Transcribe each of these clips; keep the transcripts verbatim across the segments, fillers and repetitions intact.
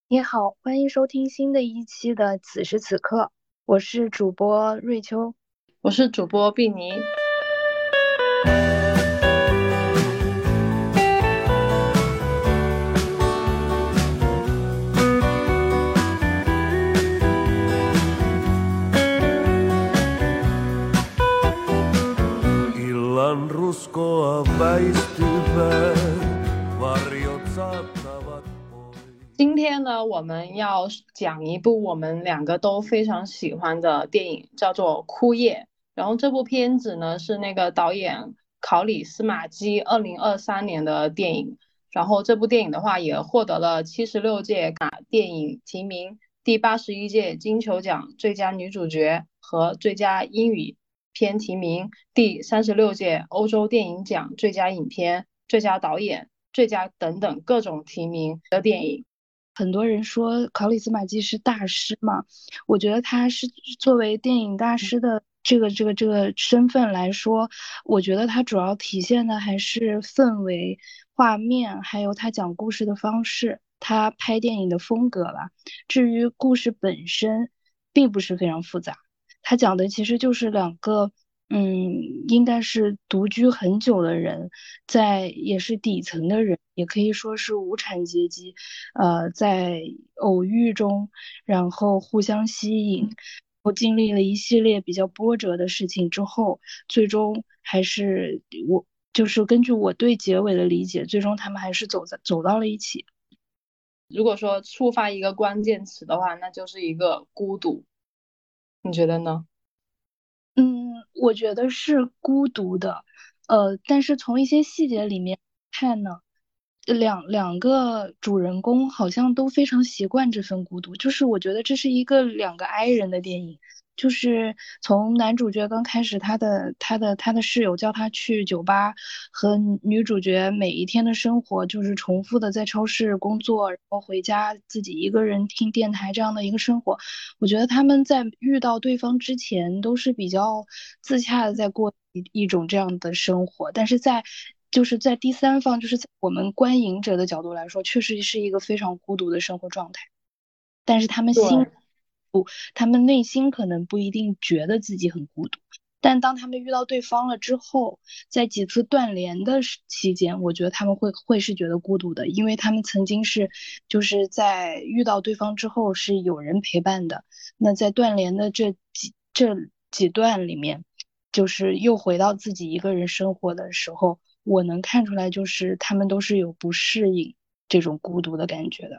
你好，欢迎收听新的一期的此时此刻，我是主播瑞秋。 我是主播碧妮。 Illan ruskoa väistyvää, varjot saattavat pois. 今天呢，我们要讲一部我们两个都非常喜欢的电影，叫做《枯叶》。然后这部片子呢是那个导演考里斯马基二零二三年的电影。然后这部电影的话也获得了七十六届卡电影提名，第八十一届金球奖最佳女主角和最佳英语片提名，第三十六届欧洲电影奖最佳影片、最佳导演、最佳等等各种提名的电影。 很多人说考里斯马基是大师嘛，我觉得他是作为电影大师的这个这个这个身份来说，我觉得他主要体现的还是氛围、画面，还有他讲故事的方式，他拍电影的风格吧。至于故事本身，并不是非常复杂，他讲的其实就是两个。嗯，应该是独居很久的人，在也是底层的人，也可以说是无产阶级，呃，在偶遇中，然后互相吸引，我经历了一系列比较波折的事情之后，最终还是我就是根据我对结尾的理解，最终他们还是走在走到了一起。 如果说触发一个关键词的话，那就是一个孤独，你觉得呢？ 嗯，我觉得是孤独的，呃，但是从一些细节里面看呢。两两个主人公好像都非常习惯这份孤独，就是我觉得这是一个两个 I 人的电影，就是从男主角刚开始，他的他的他的室友叫他去酒吧，和女主角每一天的生活就是重复的在超市工作，然后回家自己一个人听电台这样的一个生活。我觉得他们在遇到对方之前都是比较自洽的在过一一种这样的生活，但是在就是在第三方，就是在我们观影者的角度来说，确实是一个非常孤独的生活状态。但是他们心对， 不，他们内心可能不一定觉得自己很孤独。但当他们遇到对方了之后，在几次断联的时期间，我觉得他们会会是觉得孤独的，因为他们曾经是就是在遇到对方之后是有人陪伴的。那在断联的这几这几段里面，就是又回到自己一个人生活的时候，我能看出来，就是他们都是有不适应这种孤独的感觉的。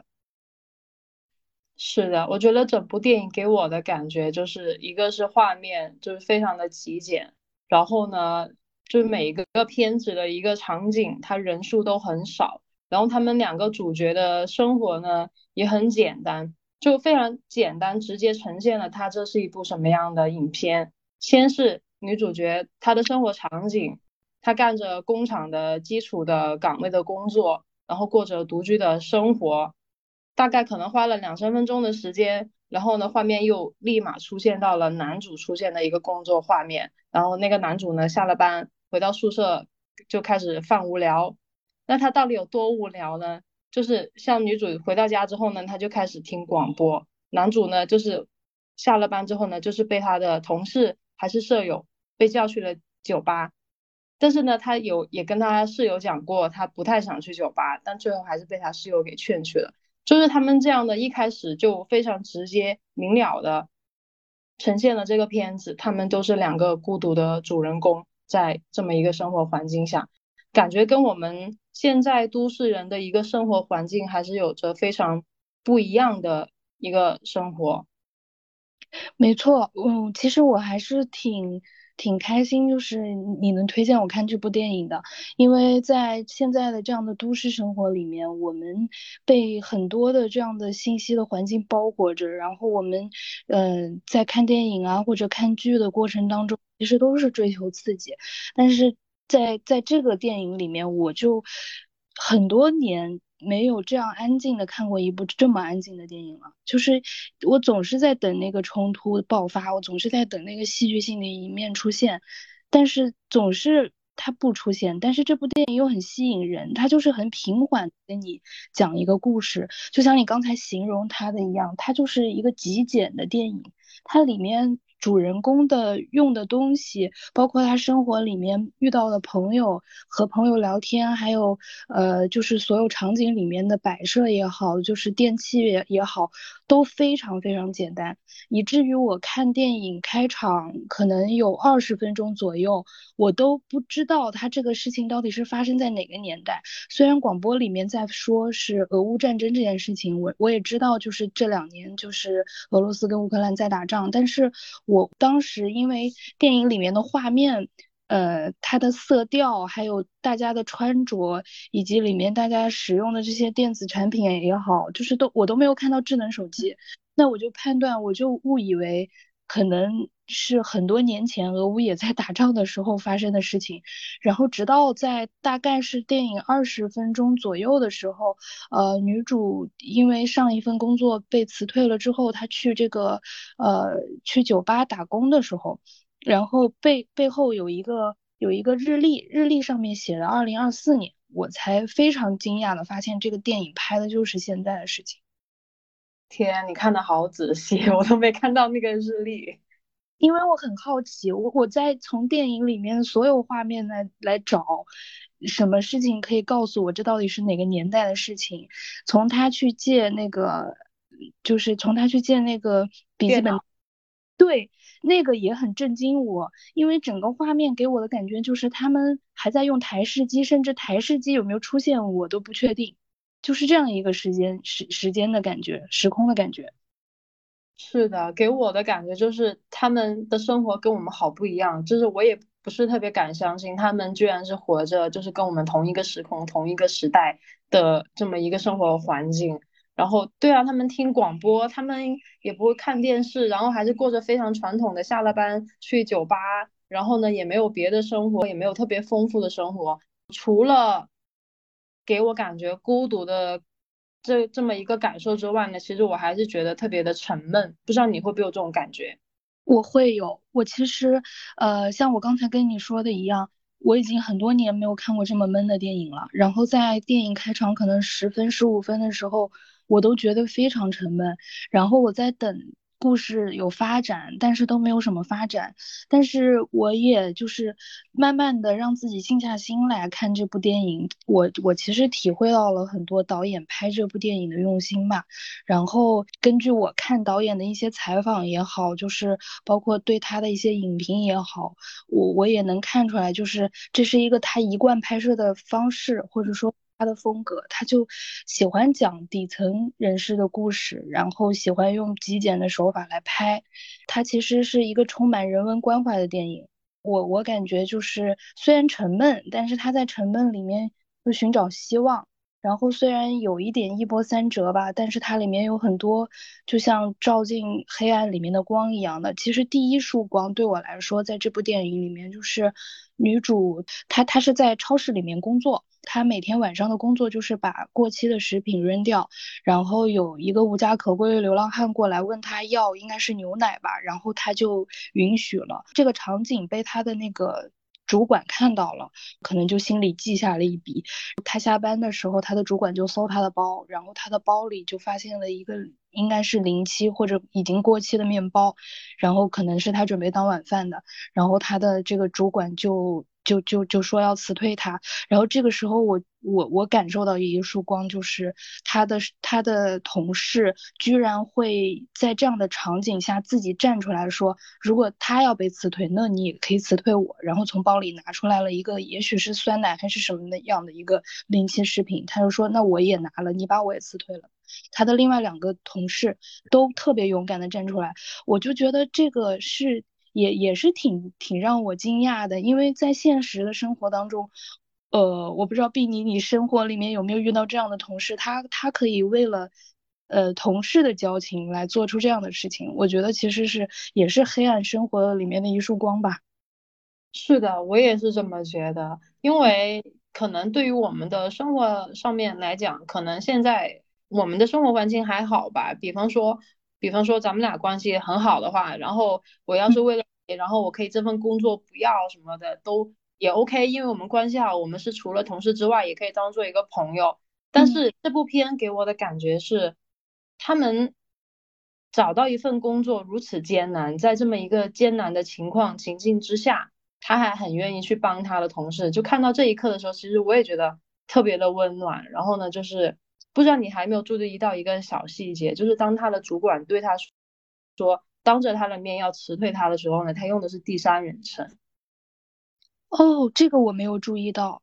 是的，我觉得整部电影给我的感觉就是一个是画面就是非常的极简，然后呢，就是每一个片子的一个场景，它人数都很少，然后他们两个主角的生活呢也很简单，就非常简单，直接呈现了他这是一部什么样的影片。先是女主角她的生活场景，她干着工厂的基础的岗位的工作，然后过着独居的生活。大概可能花了两三分钟的时间，然后呢，画面又立马出现到了男主出现的一个工作画面，然后那个男主呢下了班回到宿舍就开始犯无聊。那他到底有多无聊呢？就是像女主回到家之后呢，他就开始听广播，男主呢就是下了班之后呢，就是被他的同事还是舍友被叫去了酒吧。但是呢，他有也跟他室友讲过，他不太想去酒吧，但最后还是被他室友给劝去了。就是他们这样的，一开始就非常直接明了的呈现了这个片子，他们都是两个孤独的主人公，在这么一个生活环境下，感觉跟我们现在都市人的一个生活环境还是有着非常不一样的一个生活。 没错，嗯，其实我还是挺挺开心，就是你能推荐我看这部电影的，因为在现在的这样的都市生活里面，我们被很多的这样的信息的环境包裹着，然后我们，嗯、在看电影啊或者看剧的过程当中，其实都是追求刺激，但是在在这个电影里面，我就很多年没有这样安静的看过一部这么安静的电影了。就是我总是在等那个冲突爆发，我总是在等那个戏剧性的一面出现，但是总是它不出现，但是这部电影又很吸引人，它就是很平缓跟你讲一个故事，就像你刚才形容它的一样，它就是一个极简的电影，它里面主人公的用的东西，包括他生活里面遇到的朋友，和朋友聊天，还有呃，就是所有场景里面的摆设也好，就是电器也也好，都非常非常简单，以至于我看电影开场可能有二十分钟左右，我都不知道它这个事情到底是发生在哪个年代。虽然广播里面在说是俄乌战争这件事情，我我也知道，就是这两年就是俄罗斯跟乌克兰在打仗，但是我当时因为电影里面的画面，呃，它的色调，还有大家的穿着，以及里面大家使用的这些电子产品也好，就是都我都没有看到智能手机，那我就判断，我就误以为可能是很多年前俄乌也在打仗的时候发生的事情，然后直到在大概是电影二十分钟左右的时候，呃，女主因为上一份工作被辞退了之后，她去这个呃去酒吧打工的时候，然后背背后有一个有一个日历，日历上面写了二零二四年，我才非常惊讶的发现这个电影拍的就是现在的事情。 天，你看的好仔细，我都没看到那个日历。 因为我很好奇，我我在从电影里面所有画面来来找什么事情可以告诉我这到底是哪个年代的事情。从他去借那个，就是从他去借那个笔记本， 电脑。 对，那个也很震惊我，因为整个画面给我的感觉就是他们还在用台式机，甚至台式机有没有出现我都不确定，就是这样一个时间时时间的感觉，时空的感觉。 是的，给我的感觉就是他们的生活跟我们好不一样，就是我也不是特别敢相信他们居然是活着，就是跟我们同一个时空、同一个时代的这么一个生活环境。然后，对啊，他们听广播，他们也不会看电视，然后还是过着非常传统的下了班去酒吧，然后呢也没有别的生活，也没有特别丰富的生活，除了给我感觉孤独的这这么一个感受之外呢，其实我还是觉得特别的沉闷，不知道你会不会有这种感觉？ 我会有，我其实，呃，像我刚才跟你说的一样，我已经很多年没有看过这么闷的电影了。然后在电影开场可能十分、十五分的时候，我都觉得非常沉闷。然后我在等故事有发展，但是都没有什么发展。但是我也就是慢慢的让自己静下心来看这部电影，我我其实体会到了很多导演拍这部电影的用心吧。然后根据我看导演的一些采访也好，就是包括对他的一些影评也好，我我也能看出来，就是这是一个他一贯拍摄的方式，或者说他的风格，他就喜欢讲底层人士的故事，然后喜欢用极简的手法来拍。它其实是一个充满人文关怀的电影。我我感觉就是虽然沉闷，但是他在沉闷里面又寻找希望。然后虽然有一点一波三折吧，但是它里面有很多就像照进黑暗里面的光一样的。其实第一束光对我来说，在这部电影里面就是女主她她是在超市里面工作，她每天晚上的工作就是把过期的食品扔掉，然后有一个无家可归的流浪汉过来问她要应该是牛奶吧，然后她就允许了。这个场景被她的那个主管看到了，可能就心里记下了一笔。他下班的时候，他的主管就搜他的包，然后他的包里就发现了一个应该是临期或者已经过期的面包，然后可能是他准备当晚饭的，然后他的这个主管就就就就说要辞退他，然后这个时候我我我感受到一束光，就是他的他的同事居然会在这样的场景下自己站出来说，如果他要被辞退，那你也可以辞退我，然后从包里拿出来了一个也许是酸奶还是什么的样的一个临期食品，他就说那我也拿了，你把我也辞退了。他的另外两个同事都特别勇敢的站出来，我就觉得这个是也也是挺挺让我惊讶的，因为在现实的生活当中，呃，我不知道碧妮你生活里面有没有遇到这样的同事，他他可以为了呃同事的交情来做出这样的事情，我觉得其实是也是黑暗生活里面的一束光吧。 是的，我也是这么觉得，因为可能对于我们的生活上面来讲，可能现在我们的生活环境还好吧。比方说，比方说咱们俩关系很好的话，然后我要是为了你，然后我可以这份工作不要什么的，都也 OK，因为我们关系好，我们是除了同事之外，也可以当做一个朋友。但是这部片给我的感觉是，他们找到一份工作如此艰难，在这么一个艰难的情况情境之下，他还很愿意去帮他的同事。就看到这一刻的时候，其实我也觉得特别的温暖。然后呢，就是不知道你还没有注意到一个小细节，就是当他的主管对他说，当着他的面要辞退他的时候呢，他用的是第三人称。 哦，这个我没有注意到。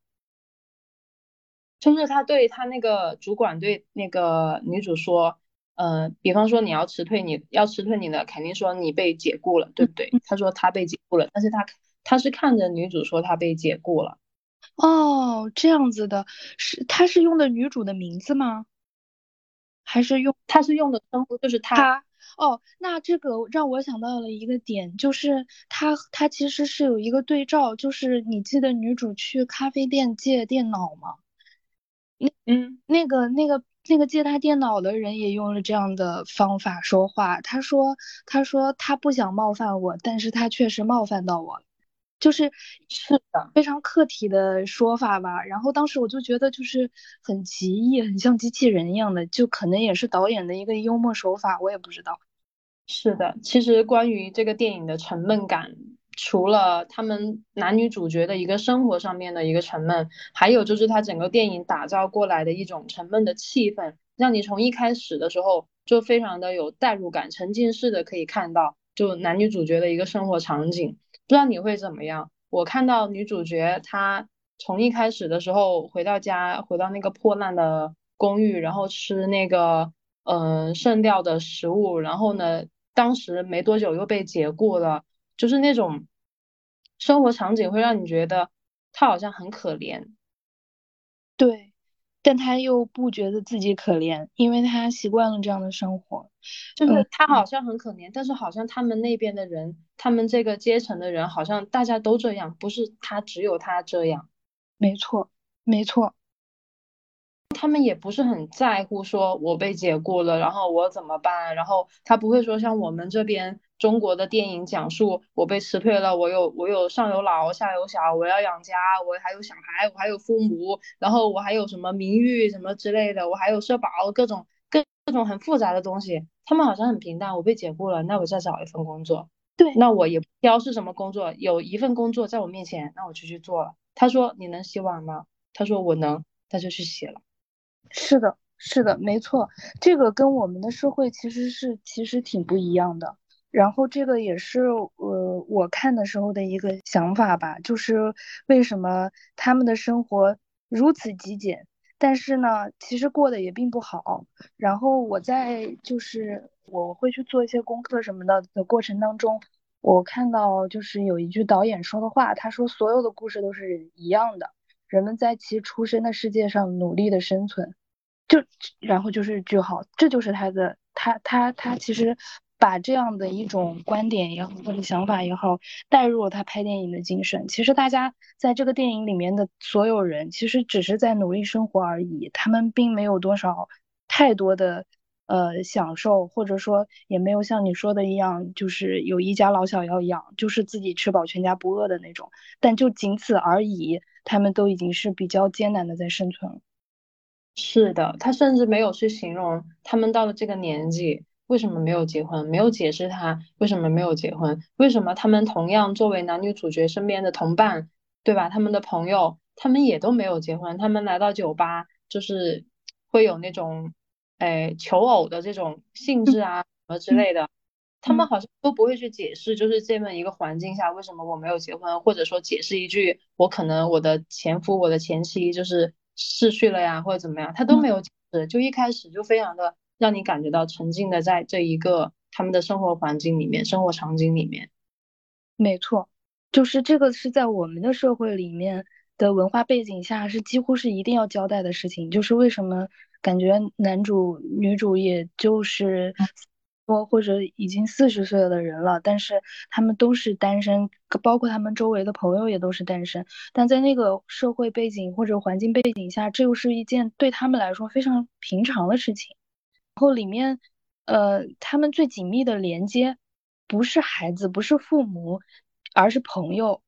就是他对他那个主管对那个女主说，呃，比方说你要辞退你要辞退你的，肯定说你被解雇了，对不对？他说他被解雇了，但是他他是看着女主说他被解雇了。 哦，这样子的，是他是用的女主的名字吗？还是用他是用的称呼就是他。 他？哦，那这个让我想到了一个点，就是他他其实是有一个对照，就是你记得女主去咖啡店借电脑吗？ 嗯， 那个那个那个借他电脑的人也用了这样的方法说话。他说他说他不想冒犯我，但是他确实冒犯到我了，就是是的， 非常客体的说法吧。然后当时我就觉得就是很奇异，很像机器人一样的，就可能也是导演的一个幽默手法，我也不知道。 是的。其实关于这个电影的沉闷感，除了他们男女主角的一个生活上面的一个沉闷，还有就是他整个电影打造过来的一种沉闷的气氛，让你从一开始的时候就非常的有代入感，沉浸式的可以看到就男女主角的一个生活场景。不知道你会怎么样？我看到女主角她从一开始的时候回到家，回到那个破烂的公寓，然后吃那个嗯、呃剩掉的食物，然后呢，当时没多久又被解雇了，就是那种生活场景会让你觉得她好像很可怜。 对，但他又不觉得自己可怜，因为他习惯了这样的生活。嗯， 就是她好像很可怜，但是好像他们那边的人，他们这个阶层的人，好像大家都这样，不是她只有她这样。 没错，没错。 他们也不是很在乎说我被解雇了，然后我怎么办？然后他不会说像我们这边中国的电影讲述我被辞退了，我有我有上有老下有小，我要养家，我还有小孩，我还有父母，然后我还有什么名誉什么之类的，我还有社保，各种各各种很复杂的东西。他们好像很平淡，我被解雇了，那我再找一份工作， 对。 那我也不挑是什么工作，有一份工作在我面前，那我就去做了。他说你能洗碗吗？他说我能，他就去洗了。 是的，是的，没错，这个跟我们的社会其实是其实挺不一样的。然后这个也是呃我看的时候的一个想法吧，就是为什么他们的生活如此极简，但是呢，其实过得也并不好。然后我在就是我会去做一些功课什么的的过程当中，我看到就是有一句导演说的话，他说所有的故事都是一样的。人们在其出生的世界上努力的生存，就然后就是句号，这就是他的他他他其实把这样的一种观点也好或者想法也好带入了他拍电影的精神。其实大家在这个电影里面的所有人，其实只是在努力生活而已，他们并没有多少太多的呃享受，或者说也没有像你说的一样，就是有一家老小要养，就是自己吃饱全家不饿的那种，但就仅此而已。他们都已经是比较艰难的在生存了。 是的，他甚至没有去形容他们到了这个年纪为什么没有结婚，没有解释他为什么没有结婚，为什么他们同样作为男女主角身边的同伴，对吧？他们的朋友，他们也都没有结婚，他们来到酒吧就是会有那种，哎，求偶的这种性质啊什么之嗯类的，他们嗯， 好像都不会去解释，就是这么一个环境下为什么我没有结婚，或者说解释一句我可能我的前夫、我的前妻就是逝去了呀，或者怎么样，他都没有解释，就一开始就非常的让你感觉到沉浸的在这一个他们的生活环境里面、生活场景里面。 没错，就是这个是在我们的社会里面的文化背景下是几乎是一定要交代的事情。就是为什么感觉男主女主也就是说或者已经四十岁的人了，但是他们都是单身，包括他们周围的朋友也都是单身。但在那个社会背景或者环境背景下，这又是一件对他们来说非常平常的事情。呃，他们最紧密的连接不是孩子，不是父母，而是朋友。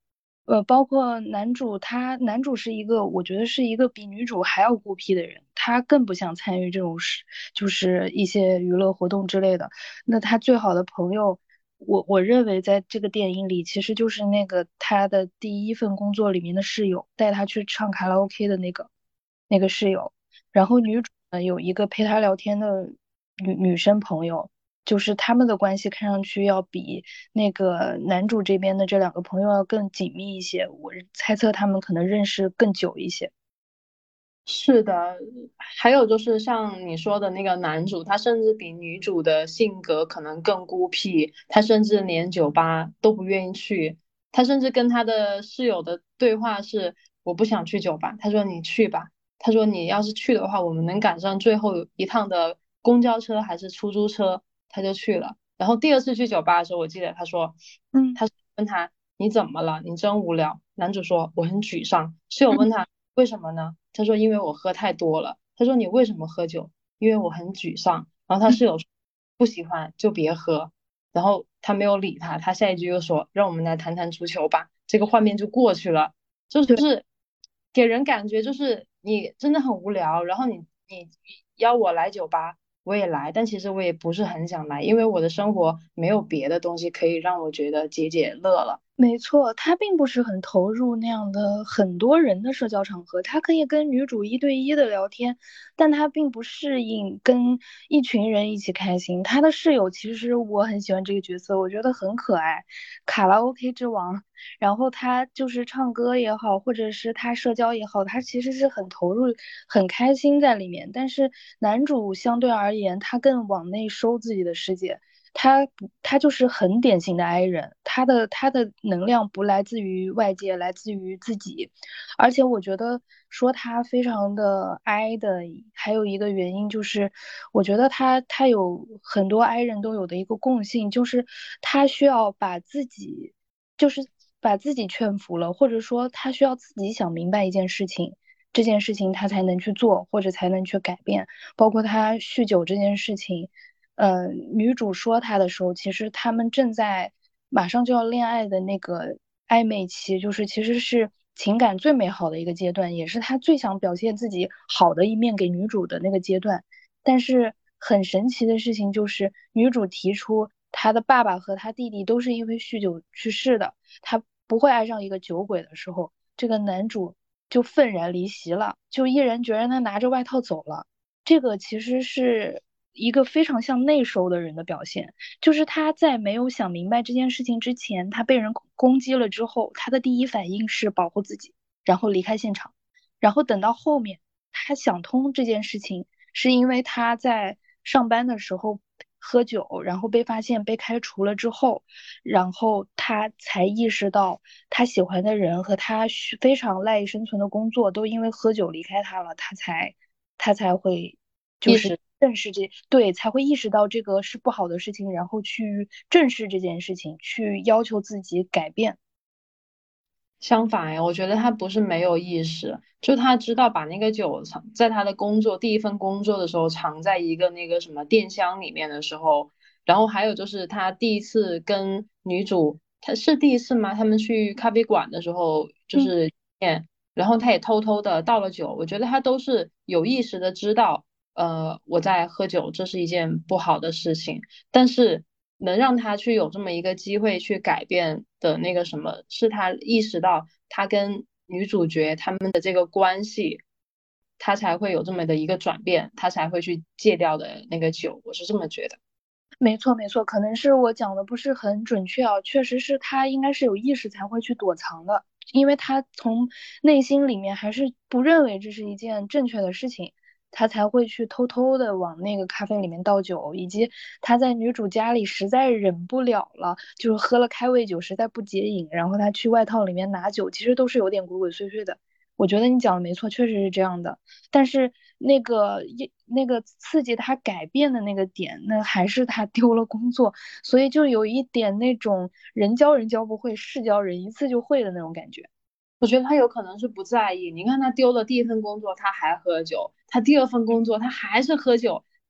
呃，包括男主他，男主是一个，我觉得是一个比女主还要孤僻的人，他更不想参与这种事，就是一些娱乐活动之类的。那他最好的朋友，我我认为在这个电影里，其实就是那个他的第一份工作里面的室友，带他去唱卡拉 OK 的那个那个室友。然后女主呢有一个陪她聊天的女女生朋友，就是他们的关系看上去要比那个男主这边的这两个朋友要更紧密一些，我猜测他们可能认识更久一些。 是的，还有就是像你说的那个男主，他甚至比女主的性格可能更孤僻，他甚至连酒吧都不愿意去，他甚至跟他的室友的对话是我不想去酒吧，他说你去吧，他说你要是去的话，我们能赶上最后一趟的公交车还是出租车，他就去了。然后第二次去酒吧的时候，我记得他说， 嗯他问他你怎么了？你真无聊。男主说我很沮丧。室友问嗯， 他为什么呢？他说因为我喝太多了。他说你为什么喝酒？因为我很沮丧。然后他室友说不喜欢就别喝。然后他没有理他，他下一句又说让我们来谈谈足球吧。这个画面就过去了，就对。 是给人感觉就是你真的很无聊，然后你你邀我来酒吧，我也来，但其实我也不是很想来，因为我的生活没有别的东西可以让我觉得解解乐了。 没错，他并不是很投入那样的很多人的社交场合，他可以跟女主一对一的聊天，但他并不适应跟一群人一起开心。他的室友其实我很喜欢这个角色，我觉得很可爱，卡拉 OK 之王。然后他就是唱歌也好，或者是他社交也好，他其实是很投入、很开心在里面。但是男主相对而言，他更往内收自己的世界。他不，他就是很典型的 I 人，他的他的能量不来自于外界，来自于自己。而且我觉得说他非常的 I 的，还有一个原因就是，我觉得他他有很多 I 人都有的一个共性，就是他需要把自己，就是把自己劝服了，或者说他需要自己想明白一件事情。这件事情他才能去做，或者才能去改变，包括他酗酒这件事情，呃，女主说他的时候，其实他们正在马上就要恋爱的那个暧昧期，就是其实是情感最美好的一个阶段，也是他最想表现自己好的一面给女主的那个阶段。但是很神奇的事情就是，女主提出她的爸爸和她弟弟都是因为酗酒去世的，她不会爱上一个酒鬼的时候，这个男主就愤然离席了，就毅然决然的拿着外套走了。这个其实是一个非常像内收的人的表现，就是他在没有想明白这件事情之前，他被人攻击了之后，他的第一反应是保护自己，然后离开现场，然后等到后面他想通这件事情，是因为他在上班的时候喝酒，然后被发现被开除了之后，然后他才意识到他喜欢的人和他需非常赖以生存的工作都因为喝酒离开他了，他才他才会就是意识正视这，对，才会意识到这个是不好的事情，然后去正视这件事情，去要求自己改变。 相反呀，我觉得他不是没有意识，就他知道把那个酒藏在他的工作第一份工作的时候藏在一个那个什么电箱里面的时候，然后还有就是他第一次跟女主，他是第一次吗？他们去咖啡馆的时候，就嗯。 是见，然后他也偷偷的倒了酒，我觉得他都是有意识的知道，呃，我在喝酒，这是一件不好的事情。但是能让他去有这么一个机会去改变的那个什么，是他意识到他跟女主角他们的这个关系，他才会有这么的一个转变，他才会去戒掉的那个酒，我是这么觉得。 没错，没错，可能是我讲的不是很准确啊，确实是他应该是有意识才会去躲藏的，因为他从内心里面还是不认为这是一件正确的事情，他才会去偷偷的往那个咖啡里面倒酒，以及他在女主家里实在忍不了了，就是喝了开胃酒实在不解瘾，然后他去外套里面拿酒，其实都是有点鬼鬼祟祟的。我觉得你讲的没错，确实是这样的。但是那个一那个刺激他改变的那个点，那还是他丢了工作，所以就有一点那种人教人教不会，事教人一次就会的那种感觉。 我觉得他有可能是不在意。你看他丢了第一份工作，他还喝酒；他第二份工作，他还是喝酒。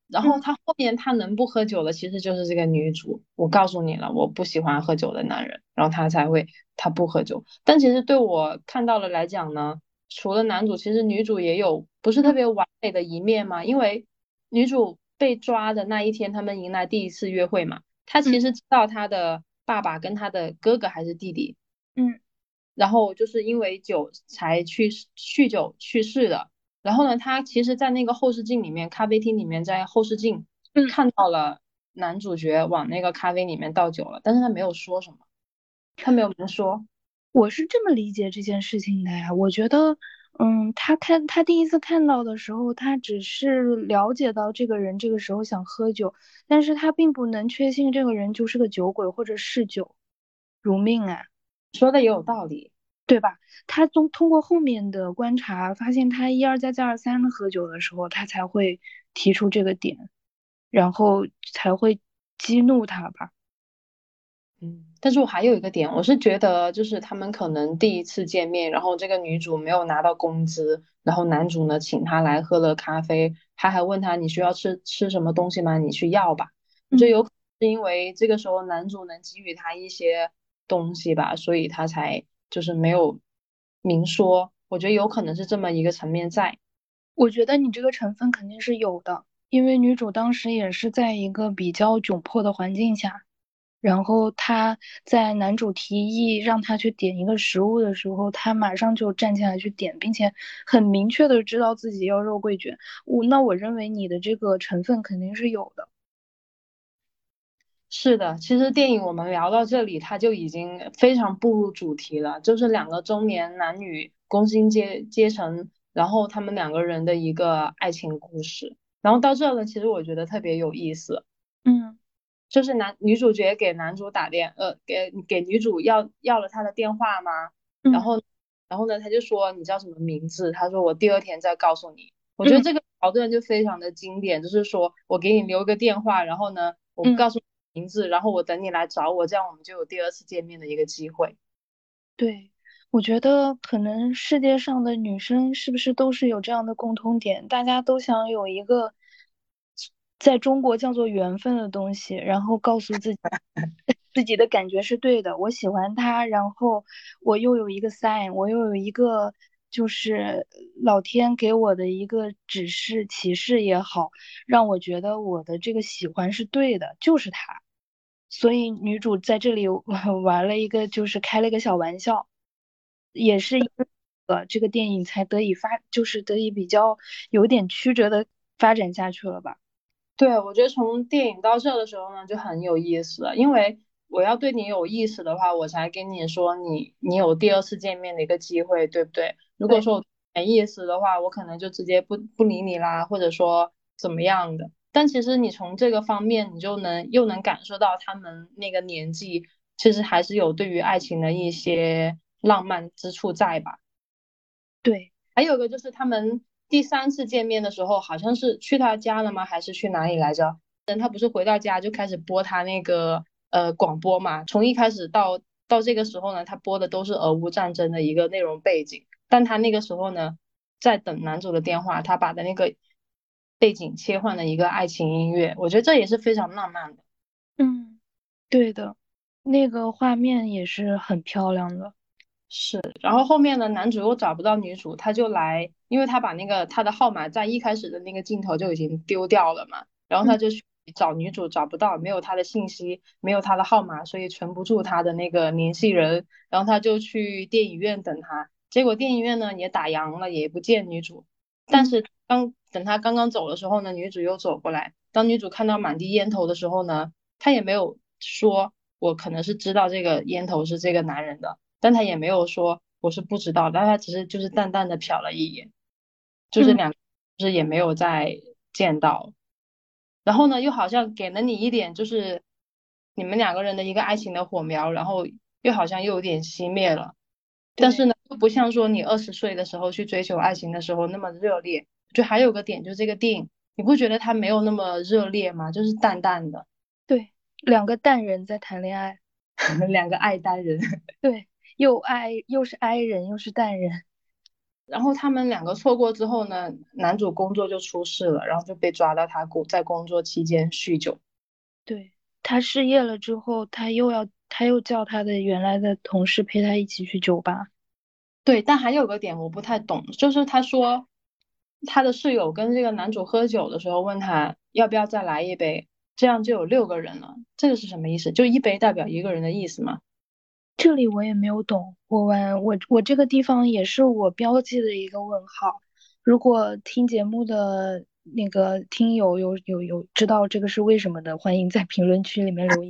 然后他后面他能不喝酒了，其实就是这个女主，我告诉你了，我不喜欢喝酒的男人，然后他才会他不喝酒。但其实对我看到了来讲呢，除了男主，其实女主也有不是特别完美的一面嘛，因为女主被抓的那一天，他们迎来第一次约会嘛，她其实知道她的爸爸跟她的哥哥还是弟弟， 嗯然后就是因为酒才去酗酒去世的。然后呢，他其实，在那个后视镜里面，咖啡厅里面，在后视镜嗯， 看到了男主角往那个咖啡里面倒酒了，但是他没有说什么，他没有明说。 我是这么理解这件事情的呀。我觉得，嗯，他看他第一次看到的时候，他只是了解到这个人这个时候想喝酒，但是他并不能确信这个人就是个酒鬼或者嗜酒如命啊。 说的也有道理。 对吧？他通通过后面的观察，发现他一而再再而三的喝酒的时候，他才会提出这个点，然后才会激怒他吧。 嗯，但是我还有一个点，我是觉得就是他们可能第一次见面，然后这个女主没有拿到工资，然后男主呢请她来喝了咖啡，他还问她你需要吃吃什么东西吗？你去要吧。我觉得嗯， 有可能是因为这个时候男主能给予她一些东西吧，所以他才就是没有明说。我觉得有可能是这么一个层面在。 我觉得你这个成分肯定是有的，因为女主当时也是在一个比较窘迫的环境下，然后她在男主提议让她去点一个食物的时候，她马上就站起来去点，并且很明确的知道自己要肉桂卷。我那我认为你的这个成分肯定是有的。 是的，其实电影我们聊到这里，它就已经非常步入主题了，就是两个中年男女工薪阶阶层，然后他们两个人的一个爱情故事。然后到这呢，其实我觉得特别有意思， 嗯就是男女主角给男主打电，呃，给给女主要要了他的电话吗？然嗯后，然后呢，他就说你叫什么名字？他说我第二天再告诉你。我觉得嗯这个桥段就非常的经典，就是说我给你留个电话，然后呢，我不嗯。 告诉你名字，然后我等你来找我，这样我们就有第二次见面的一个机会。 对，我觉得可能世界上的女生是不是都是有这样的共通点？大家都想有一个在中国叫做缘分的东西，然后告诉自己自己的感觉是对的，我喜欢他，然后我又有一个 sign，我又有一个就是老天给我的一个指示启示也好，让我觉得我的这个喜欢是对的，就是他。所以女主在这里玩了一个，就是开了一个小玩笑，也是因为呃这个电影才得以发，就是得以比较有点曲折的发展下去了吧。 对，我觉得从电影到这的时候呢，就很有意思了，因为我要对你有意思的话，我才跟你说你你有第二次见面的一个机会，对不对？如果对， 说我没意思的话，我可能就直接不不理你啦，或者说怎么样的。但其实你从这个方面，你就能又能感受到他们那个年纪，其实还是有对于爱情的一些浪漫之处在吧。 对， 还有个就是他们第三次见面的时候，好像是去他家了吗？还是去哪里来着？等他不是回到家就开始播他那个呃广播嘛，从一开始到到这个时候呢，他播的都是俄乌战争的一个内容背景，但他那个时候呢，在等男主的电话，他把的那个背景切换了一个爱情音乐，我觉得这也是非常浪漫的。 嗯，对的，那个画面也是很漂亮的。 是，然后后面呢，男主又找不到女主，他就来，因为他把那个他的号码在一开始的那个镜头就已经丢掉了嘛，然后嗯他就去找女主，找不到，没有她的信息，没有她的号码，所以存不住她的那个联系人，然后他就去电影院等她，结果电影院呢也打烊了，也不见女主，但嗯是刚等他刚刚走的时候呢，女主又走过来，当女主看到满地烟头的时候呢，她也没有说我可能是知道这个烟头是这个男人的。但他也没有说我是不知道，但他只是就是淡淡的瞟了一眼，就是嗯两就是也没有再见到。然后呢，又好像给了你一点就是你们两个人的一个爱情的火苗，然后又好像又有点熄灭了。但是对， 呢，又不像说你二十岁的时候去追求爱情的时候那么热烈。就还有个点，就是这个电影，你不觉得它没有那么热烈吗？就是淡淡的， 对，两个淡人在谈恋爱。 两个爱单人。 对，又爱又是 i 人又是淡人。 然后他们两个错过之后呢，男主工作就出事了，然后就被抓到他工在工作期间酗酒。 对，他失业了之后，他又要他又叫他的原来的同事陪他一起去酒吧。 对，但还有个点我不太懂，就是他说他的室友跟这个男主喝酒的时候问他要不要再来一杯，这样就有六个人了，这个是什么意思？就一杯代表一个人的意思吗？ 这里我也没有懂，我完我我这个地方也是我标记的一个问号。如果听节目的那个听友有有有知道这个是为什么的，欢迎在评论区里面留言。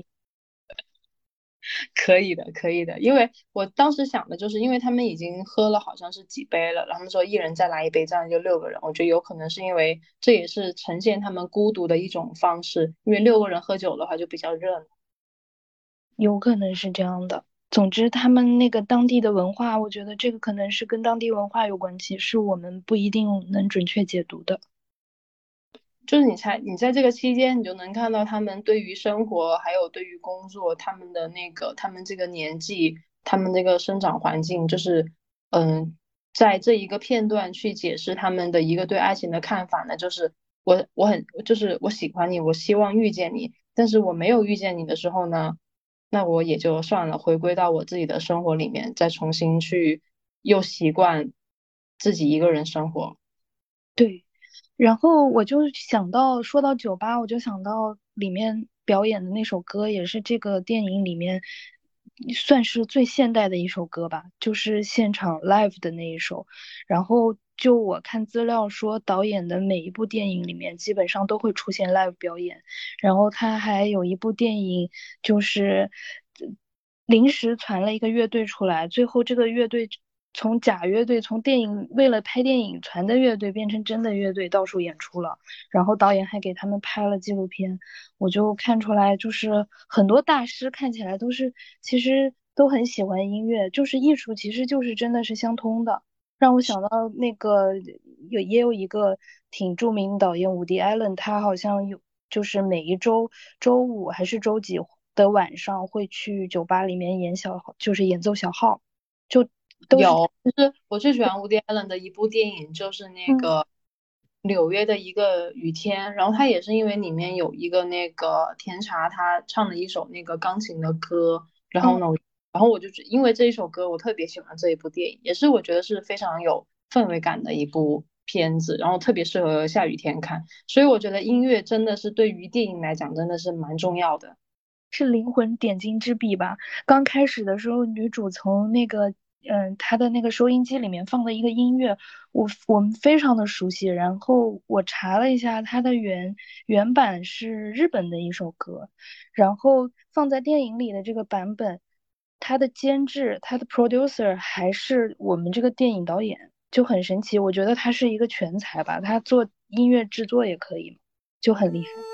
可以的，可以的，因为我当时想的就是，因为他们已经喝了好像是几杯了，然后他们说一人再来一杯，这样就六个人。我觉得有可能是因为这也是呈现他们孤独的一种方式，因为六个人喝酒的话就比较热闹。 有可能是这样的。总之，他们那个当地的文化，我觉得这个可能是跟当地文化有关系，是我们不一定能准确解读的。 就是你才你在这个期间，你就能看到他们对于生活还有对于工作，他们的那个他们这个年纪，他们这个生长环境，就是嗯，在这一个片段去解释他们的一个对爱情的看法呢，就是我我很就是我喜欢你，我希望遇见你，但是我没有遇见你的时候呢，那我也就算了，回归到我自己的生活里面，再重新去又习惯自己一个人生活。 对，然后我就想到，说到酒吧，我就想到里面表演的那首歌，也是这个电影里面算是最现代的一首歌吧，就是现场 live 的那一首。然后就我看资料说，导演的每一部电影里面基本上都会出现 live 表演。然后他还有一部电影就是呃临时传了一个乐队出来，最后这个乐队从假乐队从电影为了拍电影传的乐队变成真的乐队到处演出了，然后导演还给他们拍了纪录片，我就看出来就是很多大师看起来都是其实都很喜欢音乐，就是艺术其实就是真的是相通的。让我想到那个有也有一个挺著名的导演伍迪·艾伦，他好像有就是每一周周五还是周几的晚上会去酒吧里面演小号，就是演奏小号，就都是有，就是我最喜欢 Woody Allen 的一部电影，就是那嗯个纽约的一个雨天，然后他也是因为里面有一个那个甜茶，他唱了一首那个钢琴的歌，然后嗯。 呢，我然后我就因为这一首歌，我特别喜欢这一部电影，也是我觉得是非常有氛围感的一部片子，然后特别适合下雨天看，所以我觉得音乐真的是对于电影来讲真的是蛮重要的。 是灵魂点睛之笔吧？刚开始的时候，女主从那个嗯她的那个收音机里面放的一个音乐，我我们非常的熟悉。然后我查了一下，它的原原版是日本的一首歌，然后放在电影里的这个版本，它的监制、它的 producer 还是我们这个电影导演，就很神奇。我觉得他是一个全才吧，他做音乐制作也可以，就很厉害。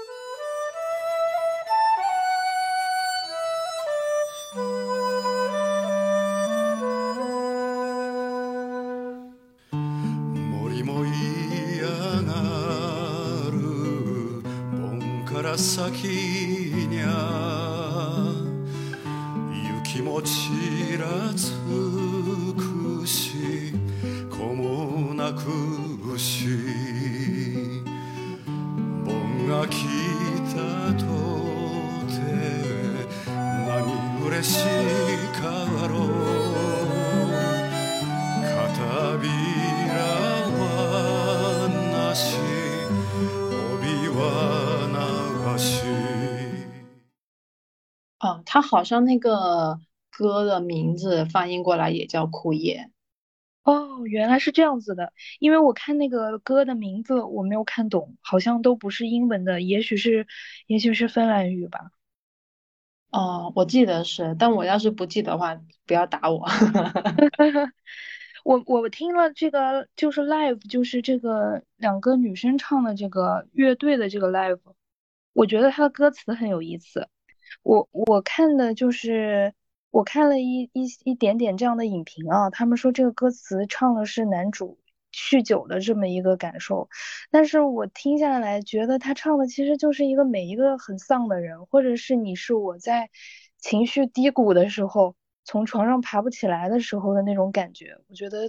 もりもり上がる盆から先にゃ雪もちらつくし子も泣くし盆が来たとて何嬉しかろう片びらはなし帯は流し啊，他好像那个歌的名字翻译过来也叫枯叶。 哦，原来是这样子的。因为我看那个歌的名字我没有看懂，好像都不是英文的，也许是，也许是芬兰语吧。 哦，我记得是，但我要是不记得的话，不要打我。 我我听了这个就是 live，就是这个两个女生唱的这个乐队的这个 live，我觉得它的歌词很有意思。我我看的就是我看了一一一点点这样的影评啊，他们说这个歌词唱的是男主酗酒的这么一个感受，但是我听下来觉得他唱的其实就是一个每一个很丧的人，或者是你是我在情绪低谷的时候，从床上爬不起来的时候的那种感觉，我觉得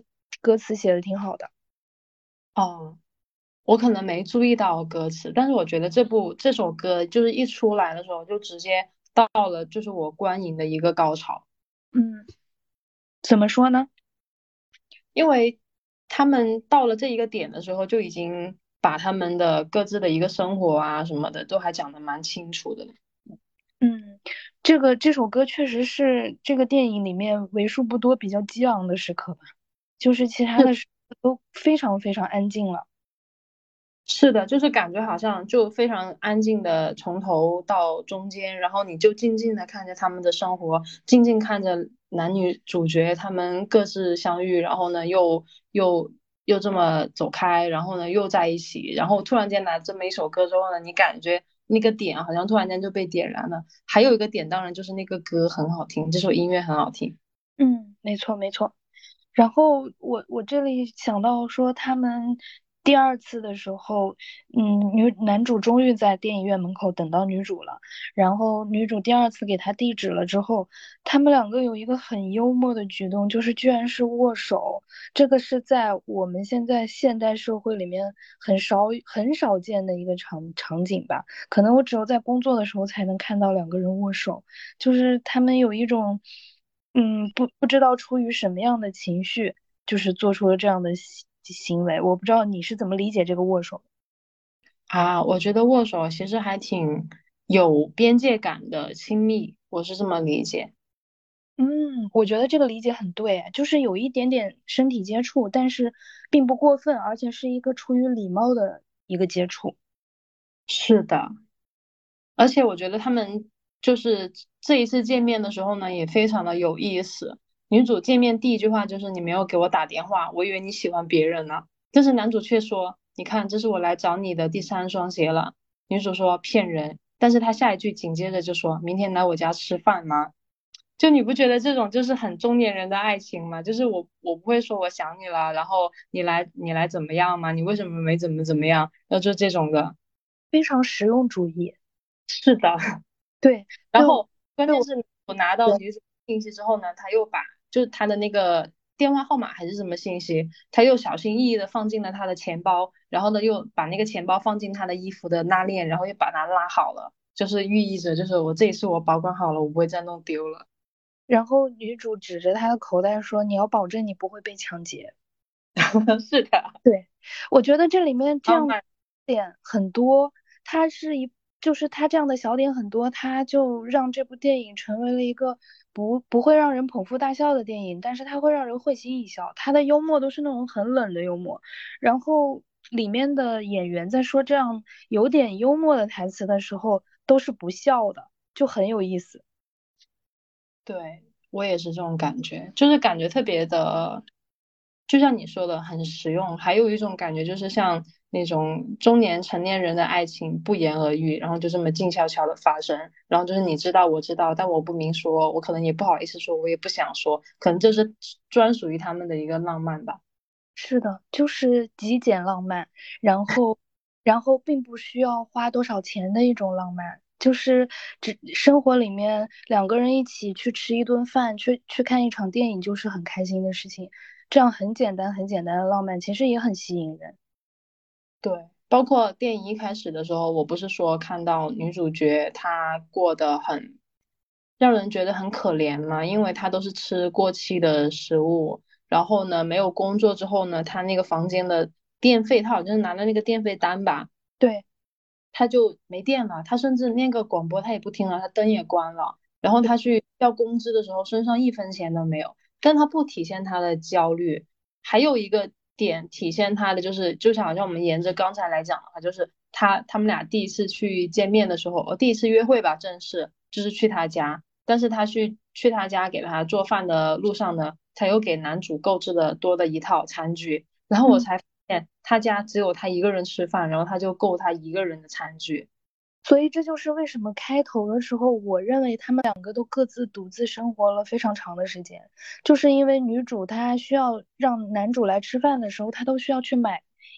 歌词写的挺好的。 哦，我可能没注意到歌词，但是我觉得这部这首歌就是一出来的时候就直接到了就是我观影的一个高潮。 嗯，怎么说呢？ 因为他们到了这一个点的时候，就已经把他们的各自的一个生活啊什么的都还讲得蛮清楚的了。 嗯，这个这首歌确实是这个电影里面为数不多比较激昂的时刻吧，就是其他的时刻都非常非常安静了。 是的，就是感觉好像就非常安静的从头到中间，然后你就静静的看着他们的生活，静静看着男女主角他们各自相遇，然后呢又又又这么走开，然后呢又在一起，然后突然间来这么一首歌之后呢，你感觉那个点好像突然间就被点燃了。还有一个点，当然就是那个歌很好听，这首音乐很好听。 嗯，没错没错。然后我我这里想到说，他们第二次的时候，嗯，女男主终于在电影院门口等到女主了，然后女主第二次给他地址了之后，他们两个有一个很幽默的举动，就是居然是握手。这个是在我们现在现代社会里面很少很少见的一个场场景吧，可能我只有在工作的时候才能看到两个人握手，就是他们有一种。嗯，不不知道出于什么样的情绪，就是做出了这样的行行为。我不知道你是怎么理解这个握手的。 啊，我觉得握手其实还挺有边界感的亲密，我是这么理解。 嗯，我觉得这个理解很对，就是有一点点身体接触，但是并不过分，而且是一个出于礼貌的一个接触。 是的，而且我觉得他们就是这一次见面的时候呢，也非常的有意思。女主见面第一句话就是"你没有给我打电话，我以为你喜欢别人呢"，但是男主却说"你看，这是我来找你的第三双鞋了"。女主说"骗人"，但是他下一句紧接着就说"明天来我家吃饭吗"。就你不觉得这种就是很中年人的爱情吗？就是我我不会说我想你了，然后你来你来怎么样吗？你为什么没怎么怎么样？然后就这种的。 非常实用主义。 是的。 对，就然后关对我键是我拿到女主信息之后呢，他又把就是他的那个电话号码还是什么信息，他又小心翼翼的放进了他的钱包，然后呢又把那个钱包放进他的衣服的拉链，然后又把它拉好了，就是寓意着就是我这一次我保管好了，我不会再弄丢了。 然后女主指着他的口袋说：“你要保证你不会被抢劫。” 是的。 对，我觉得这里面这样浪漫。 点很多，它是一，就是它这样的小点很多，它就让这部电影成为了一个不不会让人捧腹大笑的电影，但是它会让人会心一笑。它的幽默都是那种很冷的幽默，然后里面的演员在说这样有点幽默的台词的时候，都是不笑的，就很有意思。 对，我也是这种感觉，就是感觉特别的，就像你说的很实用。还有一种感觉就是像那种中年成年人的爱情不言而喻，然后就这么静悄悄的发生，然后就是你知道我知道，但我不明说，我可能也不好意思说，我也不想说，可能这是专属于他们的一个浪漫吧。 是的，就是极简浪漫，然后，然后并不需要花多少钱的一种浪漫，就是只生活里面两个人一起去吃一顿饭，去去看一场电影，就是很开心的事情。这样很简单很简单的浪漫，其实也很吸引人。 对，包括电影一开始的时候，我不是说看到女主角她过得很让人觉得很可怜嘛，因为她都是吃过期的食物，然后呢没有工作之后呢，她那个房间的电费，她好像是拿了那个电费单吧， 对， 她就没电了，她甚至那个广播她也不听了，她灯也关了，然后她去要工资的时候身上一分钱都没有，但她不体现她的焦虑。还有一个点体现她的就是，就像好像我们沿着刚才来讲的话，就是他他们俩第一次去见面的时候，呃，第一次约会吧，正式就是去他家，但是他去去他家给他做饭的路上呢，他又给男主购置了多的一套餐具，然后我嗯。 才发现他家只有他一个人吃饭，然后他就够他一个人的餐具。 所以这就是为什么开头的时候，我认为他们两个都各自独自生活了非常长的时间，就是因为女主她需要让男主来吃饭的时候，她都需要去买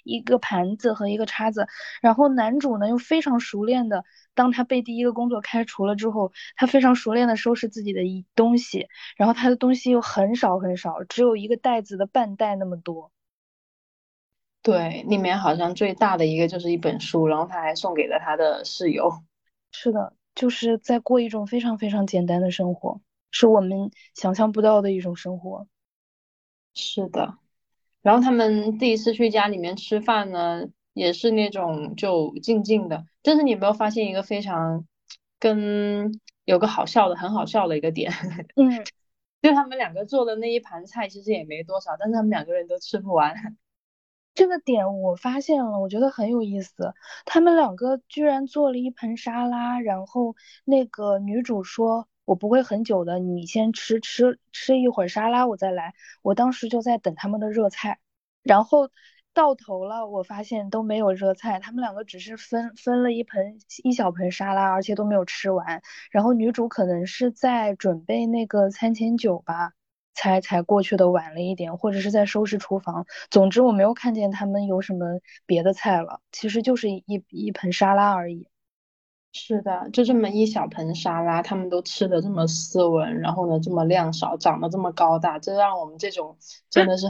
一个盘子和一个叉子，然后男主呢又非常熟练的，当他被第一个工作开除了之后，他非常熟练的收拾自己的一东西，然后他的东西又很少很少，只有一个袋子的半袋那么多。 对，里面好像最大的一个就是一本书，然后他还送给了他的室友。 是的，就是在过一种非常非常简单的生活，是我们想象不到的一种生活。 是的。然后他们第一次去家里面吃饭呢，也是那种就静静的。但是你有没有发现一个非常跟有个好笑的、很好笑的一个点， 嗯， 就他们两个做的那一盘菜其实也没多少，但是他们两个人都吃不完。 这个点我发现了，我觉得很有意思。他们两个居然做了一盆沙拉，然后那个女主说：“我不会很久的，你先吃吃吃一会儿沙拉，我再来。”我当时就在等他们的热菜，然后到头了，我发现都没有热菜，他们两个只是分分了一盆一小盆沙拉，而且都没有吃完。然后女主可能是在准备那个餐前酒吧。才才过去的晚了一点，或者是在收拾厨房。总之我没有看见他们有什么别的菜了，其实就是一一盆沙拉而已。 是的，就这么一小盆沙拉，他们都吃的这么斯文，然后呢这么量少，长得这么高大，这让我们这种真的是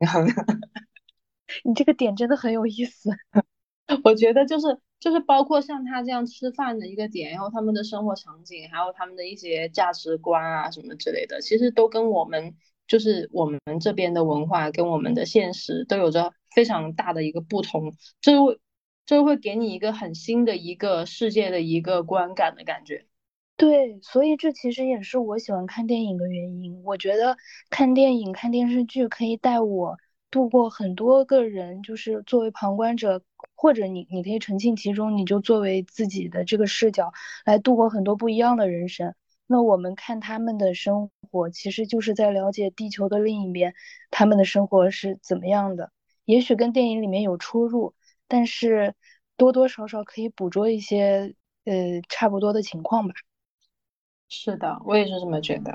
你这个点真的很有意思。 我觉得就是就是包括像他这样吃饭的一个点，然后他们的生活场景，还有他们的一些价值观啊什么之类的，其实都跟我们就是我们这边的文化跟我们的现实都有着非常大的一个不同，就会就会给你一个很新的一个世界的一个观感的感觉。 对，所以这其实也是我喜欢看电影的原因。我觉得看电影、看电视剧可以带我度过很多个人，就是作为旁观者，或者你你可以沉浸其中，你就作为自己的这个视角来度过很多不一样的人生。那我们看他们的生活，其实就是在了解地球的另一边，他们的生活是怎么样的。也许跟电影里面有出入，但是多多少少可以捕捉一些呃差不多的情况吧。 是的，我也是这么觉得。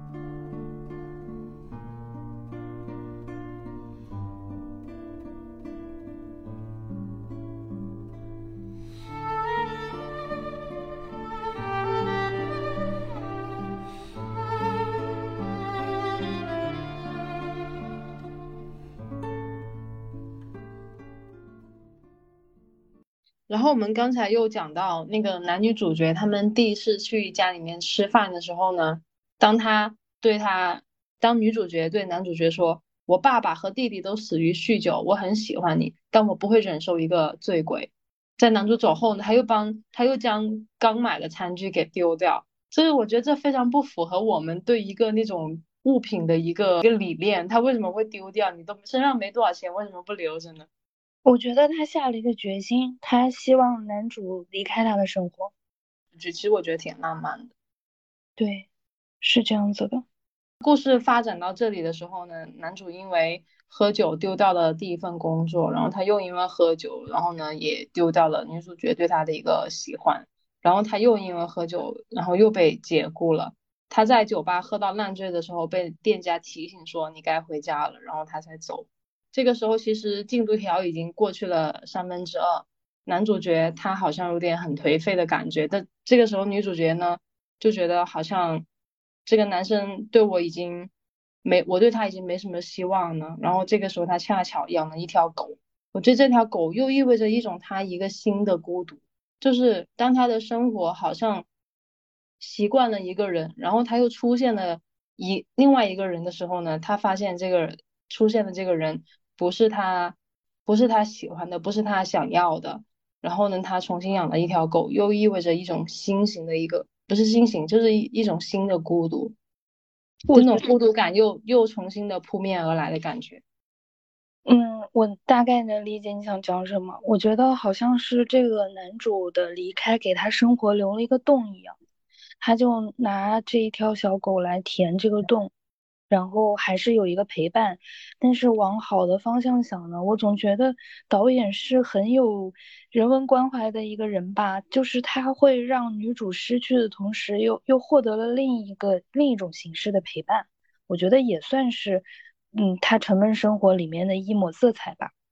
然后我们刚才又讲到那个男女主角，他们第一次去家里面吃饭的时候呢，当他对他，当女主角对男主角说：“我爸爸和弟弟都死于酗酒，我很喜欢你，但我不会忍受一个醉鬼。”在男主走后呢，他又帮他又将刚买的餐具给丢掉，所以我觉得这非常不符合我们对一个那种物品的一个一个理念。他为什么会丢掉？你都身上没多少钱，为什么不留着呢？ 我觉得他下了一个决心，他希望男主离开他的生活。 其实我觉得挺浪漫的。 对，是这样子的。 故事发展到这里的时候呢，男主因为喝酒丢掉了第一份工作，然后他又因为喝酒，然后呢也丢掉了女主角对他的一个喜欢，然后他又因为喝酒，然后又被解雇了。他在酒吧喝到烂醉的时候，被店家提醒说你该回家了，然后他才走。这个时候其实进度条已经过去了三分之二，男主角他好像有点很颓废的感觉，但这个时候女主角呢就觉得好像这个男生对我已经没，我对他已经没什么希望了。然后这个时候他恰巧养了一条狗，我觉得这条狗又意味着一种他一个新的孤独，就是当他的生活好像习惯了一个人，然后他又出现了一另外一个人的时候呢，他发现这个出现的这个人不是他，不是他喜欢的，不是他想要的。然后呢，他重新养了一条狗，又意味着一种新型的一个，不是新型，就是一一种新的孤独，这种孤独感又又重新的扑面而来的感觉。 嗯，我大概能理解你想讲什么。我觉得好像是这个男主的离开给他生活留了一个洞一样，他就拿这一条小狗来填这个洞，然后还是有一个陪伴。但是往好的方向想呢，我总觉得导演是很有人文关怀的一个人吧，就是他会让女主失去的同时又又获得了另一个另一种形式的陪伴。我觉得也算是，嗯，他沉闷生活里面的一抹色彩吧。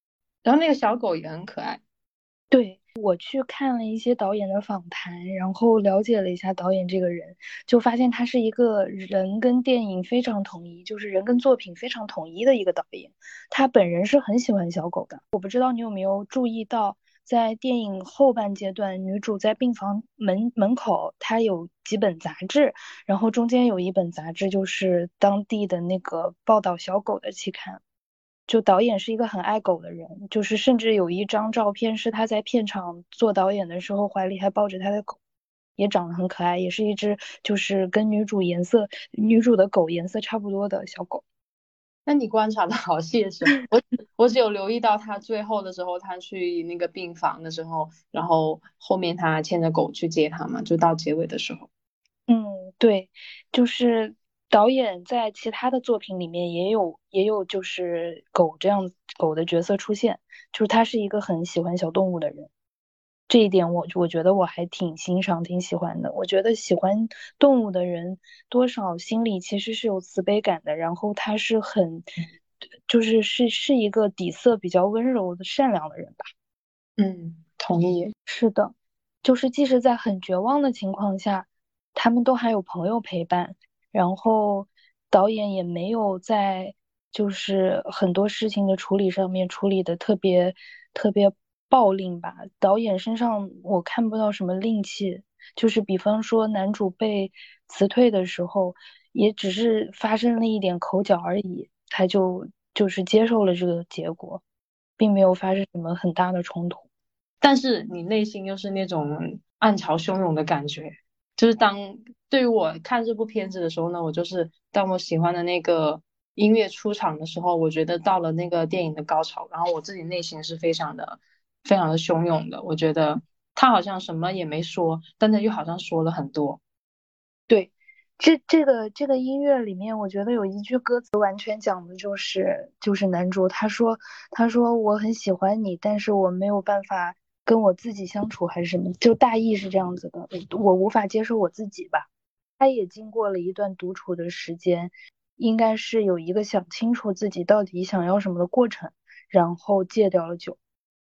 然后那个小狗也很可爱。 对，我去看了一些导演的访谈，然后了解了一下导演这个人，就发现他是一个人跟电影非常统一，就是人跟作品非常统一的一个导演。他本人是很喜欢小狗的。我不知道你有没有注意到，在电影后半阶段，女主在病房门门口，她有几本杂志，然后中间有一本杂志就是当地的那个报道小狗的期刊。就导演是一个很爱狗的人，就是甚至有一张照片是他在片场做导演的时候，怀里还抱着他的狗，也长得很可爱，也是一只就是跟女主颜色、女主的狗颜色差不多的小狗。 那你观察的好细致，我我只有留意到他最后的时候，他去那个病房的时候，然后后面他牵着狗去接他嘛，就到结尾的时候。 嗯，对，就是导演在其他的作品里面也有也有就是狗这样狗的角色出现，就是他是一个很喜欢小动物的人。这一点我我觉得我还挺欣赏、挺喜欢的。我觉得喜欢动物的人多少心里其实是有慈悲感的，然后他是很就是是是一个底色比较温柔的善良的人吧。 嗯，同意。 是的，就是即使在很绝望的情况下，他们都还有朋友陪伴，然后导演也没有在就是很多事情的处理上面处理的特别特别暴力吧。导演身上我看不到什么戾气，就是比方说男主被辞退的时候，也只是发生了一点口角而已，他就就是接受了这个结果，并没有发生什么很大的冲突。 但是你内心又是那种暗潮汹涌的感觉，就是当对于我看这部片子的时候呢，我就是当我喜欢的那个音乐出场的时候，我觉得到了那个电影的高潮，然后我自己内心是非常的非常的汹涌的。我觉得他好像什么也没说，但他又好像说了很多。 对，这这个这个音乐里面，我觉得有一句歌词完全讲的就是就是男主他说他说我很喜欢你，但是我没有办法跟我自己相处，还是什么，就大意是这样子的，我无法接受我自己吧。他也经过了一段独处的时间，应该是有一个想清楚自己到底想要什么的过程，然后戒掉了酒。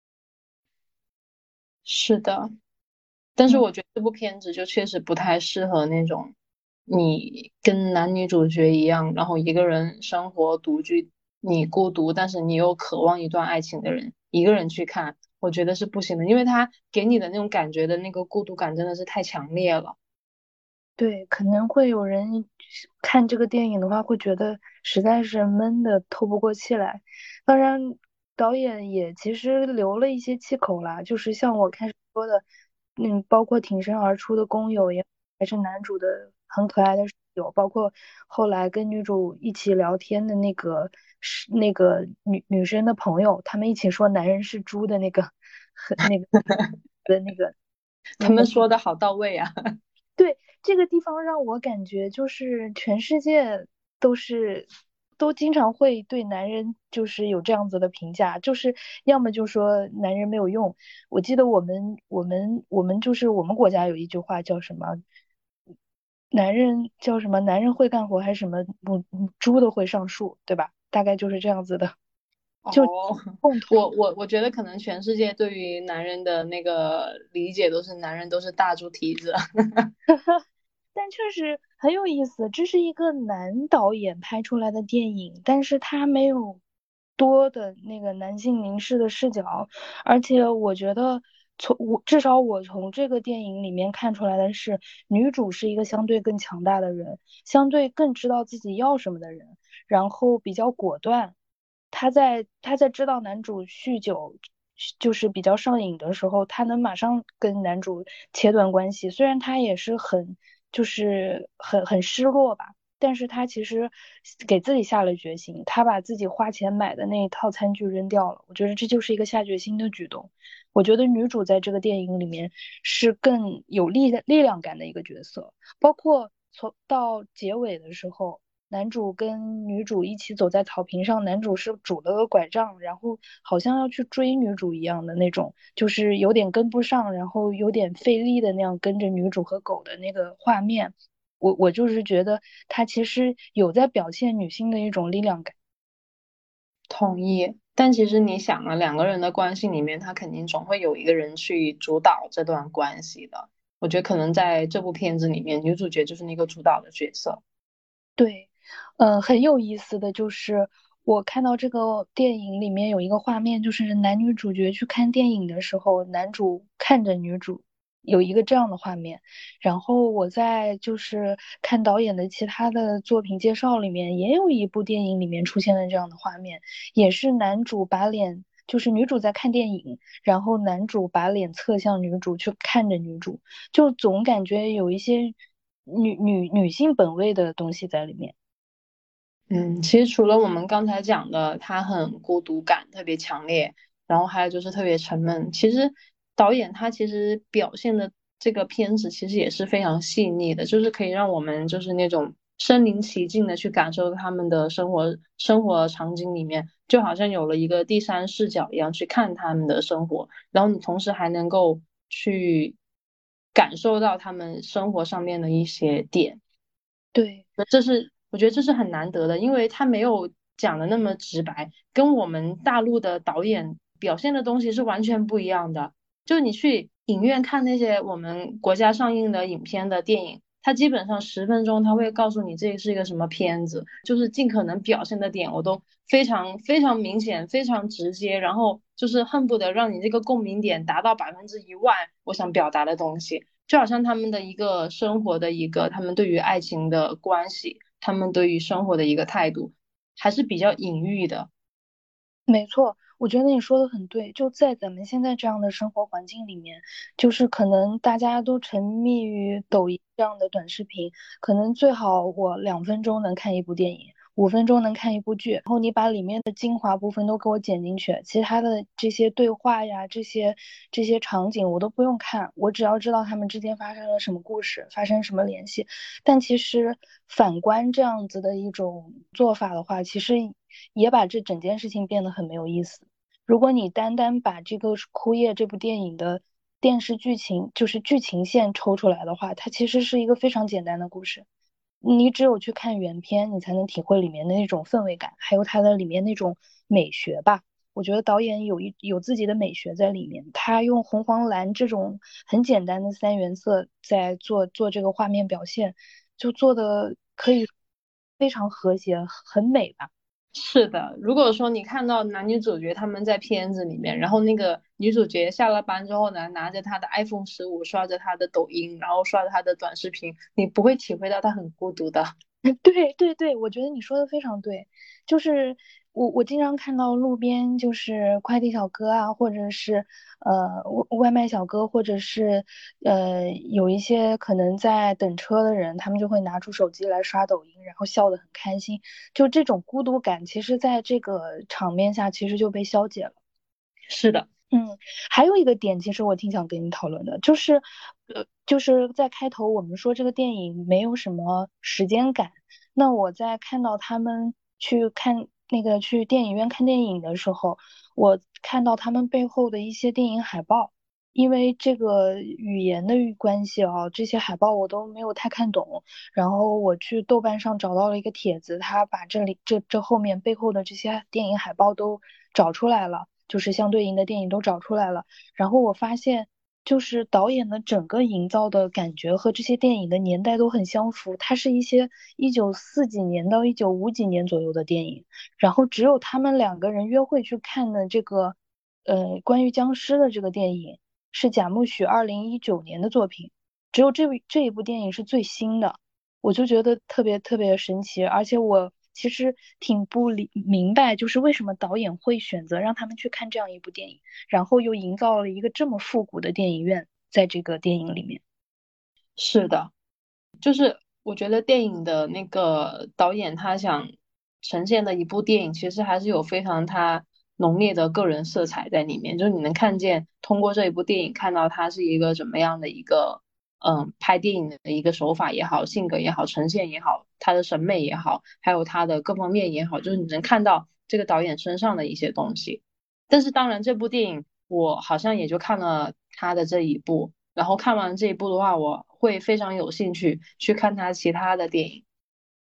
是的，但是嗯。 我觉得这部片子就确实不太适合那种你跟男女主角一样，然后一个人生活独居，你孤独，但是你又渴望一段爱情的人，一个人去看，我觉得是不行的，因为他给你的那种感觉的那个孤独感真的是太强烈了。 对，可能会有人看这个电影的话，会觉得实在是闷的透不过气来。当然，导演也其实留了一些气口啦，就是像我开始说的，嗯，包括挺身而出的工友也，还是男主的很可爱的室友，包括后来跟女主一起聊天的那个是那个女女生的朋友，他们一起说男人是猪的那个，很那个的那个。 他们说的好到位啊。 对，这个地方让我感觉就是全世界都是都经常会对男人就是有这样子的评价，就是要么就说男人没有用。我记得我们我们我们就是我们国家有一句话叫什么？男人叫什么？男人会干活还是什么？母母猪都会上树，对吧？大概就是这样子的，就哦， 共同。 我我我觉得可能全世界对于男人的那个理解都是男人都是大猪蹄子。 但确实很有意思，这是一个男导演拍出来的电影，但是他没有多的那个男性凝视的视角，而且我觉得从我至少我从这个电影里面看出来的是，女主是一个相对更强大的人，相对更知道自己要什么的人，然后比较果断。她在她在知道男主酗酒。就是比较上瘾的时候，她能马上跟男主切断关系。虽然她也是很就是很很失落吧，但是他其实给自己下了决心，他把自己花钱买的那一套餐具扔掉了。我觉得这就是一个下决心的举动。我觉得女主在这个电影里面是更有力力量感的一个角色，包括从到结尾的时候。男主跟女主一起走在草坪上，男主是拄了个拐杖，然后好像要去追女主一样的那种，就是有点跟不上，然后有点费力的那样跟着女主和狗的那个画面。我我就是觉得他其实有在表现女性的一种力量感。 同意。 但其实你想啊，两个人的关系里面，他肯定总会有一个人去主导这段关系的。我觉得可能在这部片子里面，女主角就是那个主导的角色。 对，呃，很有意思的就是我看到这个电影里面有一个画面，就是男女主角去看电影的时候，男主看着女主，有一个这样的画面。然后我在就是看导演的其他的作品介绍里面，也有一部电影里面出现了这样的画面，也是男主把脸，就是女主在看电影，然后男主把脸侧向女主去看着女主，就总感觉有一些女女女性本位的东西在里面。 嗯，其实除了我们刚才讲的，他很孤独感特别强烈，然后还有就是特别沉闷。其实导演他其实表现的这个片子其实也是非常细腻的，就是可以让我们就是那种身临其境的去感受他们的生活生活场景里面，就好像有了一个第三视角一样去看他们的生活，然后你同时还能够去感受到他们生活上面的一些点。 对， 这是我觉得这是很难得的，因为他没有讲的那么直白，跟我们大陆的导演表现的东西是完全不一样的。就你去影院看那些我们国家上映的影片的电影，它基本上十分钟他会告诉你这是一个什么片子，就是尽可能表现的点我都非常非常明显、非常直接，然后就是恨不得让你这个共鸣点达到百分之一万，我想表达的东西。就好像他们的一个生活的一个，他们对于爱情的关系，他们对于生活的一个态度，还是比较隐喻的。 没错，我觉得你说的很对。就在咱们现在这样的生活环境里面，就是可能大家都沉迷于抖音这样的短视频，可能最好我两分钟能看一部电影，五分钟能看一部剧，然后你把里面的精华部分都给我剪进去，其他的这些对话呀，这些这些场景我都不用看，我只要知道他们之间发生了什么故事，发生什么联系。但其实反观这样子的一种做法的话，其实也把这整件事情变得很没有意思。如果你单单把这个《枯叶》这部电影的电视剧情，就是剧情线抽出来的话，它其实是一个非常简单的故事。你只有去看原片，你才能体会里面的那种氛围感，还有它的里面那种美学吧。我觉得导演有一有自己的美学在里面，他用红黄蓝这种很简单的三原色在做做这个画面表现，就做的可以非常和谐，很美吧。 是的，如果说你看到男女主角他们在片子里面，然后那个女主角下了班之后呢，拿着她的 iPhone 十五刷着她的抖音，然后刷着她的短视频，你不会体会到她很孤独的。 对对对，我觉得你说的非常对，就是我我经常看到路边就是快递小哥啊，或者是呃外外卖小哥，或者是呃有一些可能在等车的人，他们就会拿出手机来刷抖音，然后笑得很开心，就这种孤独感，其实在这个场面下其实就被消解了。 是的。 嗯，还有一个点，其实我挺想跟你讨论的，就是，呃，就是在开头我们说这个电影没有什么时间感，那我在看到他们去看那个去电影院看电影的时候，我看到他们背后的一些电影海报，因为这个语言的关系啊，这些海报我都没有太看懂，然后我去豆瓣上找到了一个帖子，他把这里这这后面背后的这些电影海报都找出来了。就是相对应的电影都找出来了。然后我发现，就是导演的整个营造的感觉和这些电影的年代都很相符，它是一些一九四几年到一九五几年左右的电影。然后只有他们两个人约会去看的这个，呃，关于僵尸的这个电影是贾木许二零一九年的作品，只有这部这一部电影是最新的。我就觉得特别特别神奇，而且我其实挺不理明白，就是为什么导演会选择让他们去看这样一部电影，然后又营造了一个这么复古的电影院在这个电影里面。 是的，就是我觉得电影的那个导演他想呈现的一部电影，其实还是有非常他浓烈的个人色彩在里面。就是你能看见通过这一部电影看到他是一个怎么样的一个嗯拍电影的一个手法也好，性格也好，呈现也好，他的审美也好，还有他的各方面也好，就是你能看到这个导演身上的一些东西。但是当然，这部电影我好像也就看了他的这一部。然后看完这一部的话，我会非常有兴趣去看他其他的电影。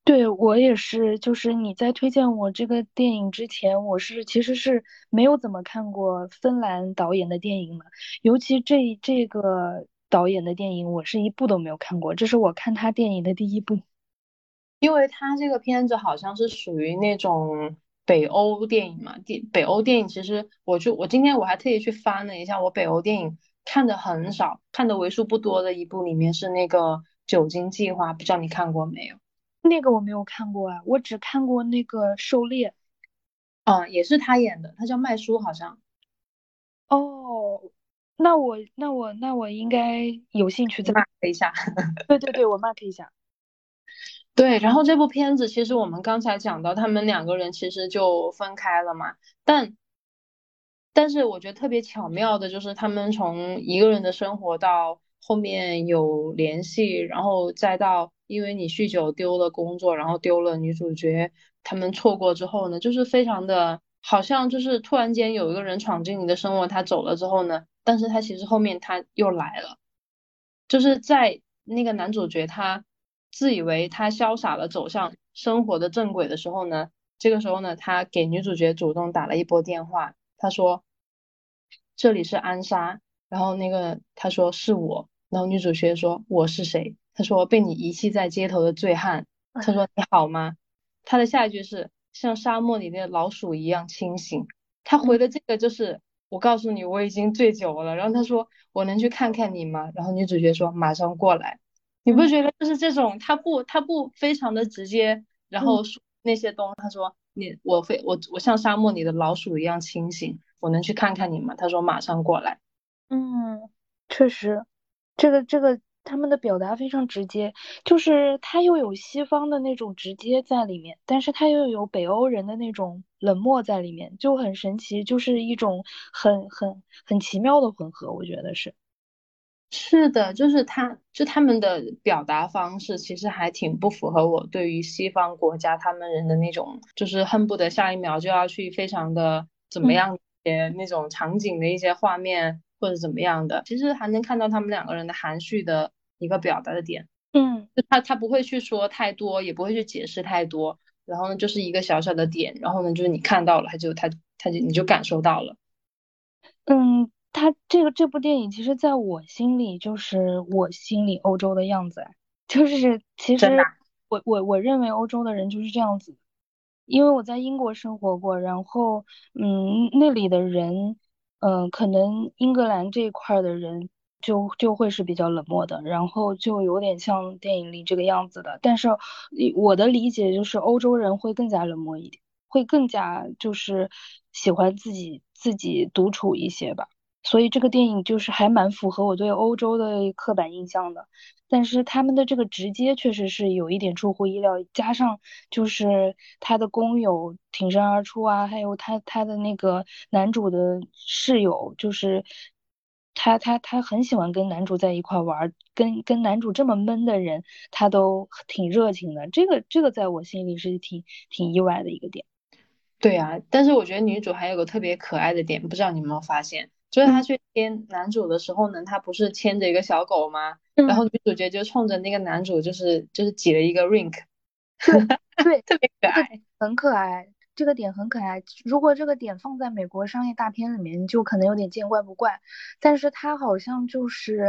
对，我也是，就是你在推荐我这个电影之前，我是其实是没有怎么看过芬兰导演的电影的，尤其这这个导演的电影，我是一部都没有看过，这是我看他电影的第一部。 因为他这个片子好像是属于那种北欧电影嘛，电北欧电影其实我就我今天我还特意去翻了一下，我北欧电影看的很少，看的为数不多的一部里面是那个《酒精计划》，不知道你看过没有？ 那个我没有看过啊，我只看过那个《狩猎》。 嗯，也是他演的，他叫麦叔好像。 哦，那我那我那我应该有兴趣再。 你码了一下。 对对对，我 mark 一下。 对，然后这部片子其实我们刚才讲到，他们两个人其实就分开了嘛，但但是我觉得特别巧妙的就是他们从一个人的生活到后面有联系，然后再到因为你酗酒丢了工作，然后丢了女主角，他们错过之后呢，就是非常的好像就是突然间有一个人闯进你的生活，他走了之后呢，但是他其实后面他又来了。就是在那个男主角他自以为他潇洒的走向生活的正轨的时候呢，这个时候呢，他给女主角主动打了一波电话，他说这里是安莎，然后那个他说是我，然后女主角说我是谁？他说被你遗弃在街头的醉汉，他说你好吗？他的下一句是像沙漠里的老鼠一样清醒。他嗯回的这个就是我告诉你我已经醉酒了，然后他说我能去看看你吗？然后女主角说马上过来。你不嗯觉得就是这种他不他不非常的直接，然嗯。 后说那些东西，他说你我非我我像沙漠里的老鼠一样清醒，我能去看看你吗？他说马上过来。 嗯，确实，这个这个他们的表达非常直接，就是他又有西方的那种直接在里面，但是他又有北欧人的那种冷漠在里面，就很神奇，就是一种很很很奇妙的混合，我觉得是。 是的，就是他，就他们的表达方式其实还挺不符合我对于西方国家他们人的那种，就是恨不得下一秒就要去非常的怎么嗯样的那种场景的一些画面或者怎么样的，其实还能看到他们两个人的含蓄的一个表达的点， 嗯就他他不会去说太多，也不会去解释太多，然后呢就是一个小小的点，然后呢就是你看到了，他就他他就你就感受到了。 嗯，他这个这部电影其实在我心里就是我心里欧洲的样子啊，就是其实真的啊。 我我我认为欧洲的人就是这样子。因为我在英国生活过，然后嗯，那里的人，嗯、可能英格兰这一块儿的人就就会是比较冷漠的，然后就有点像电影里这个样子的。但是以我的理解就是欧洲人会更加冷漠一点，会更加就是喜欢自己自己独处一些吧。所以这个电影就是还蛮符合我对欧洲的刻板印象的。但是他们的这个直接确实是有一点出乎意料，加上就是他的工友挺身而出啊，还有他他的那个男主的室友，就是他他他很喜欢跟男主在一块玩儿，跟跟男主这么闷的人，他都挺热情的，这个这个在我心里是挺挺意外的一个点。 对啊，但是我觉得女主还有个特别可爱的点，不知道你有没有发现，就是她嗯去牵男主的时候呢，她不是牵着一个小狗吗？然嗯， 后女主角就冲着那个男主就是就是挤了一个 wink， 对对， 特别可这个爱。 很可爱，这个点很可爱。如果这个点放在美国商业大片里面，就可能有点见怪不怪。但是它好像就是，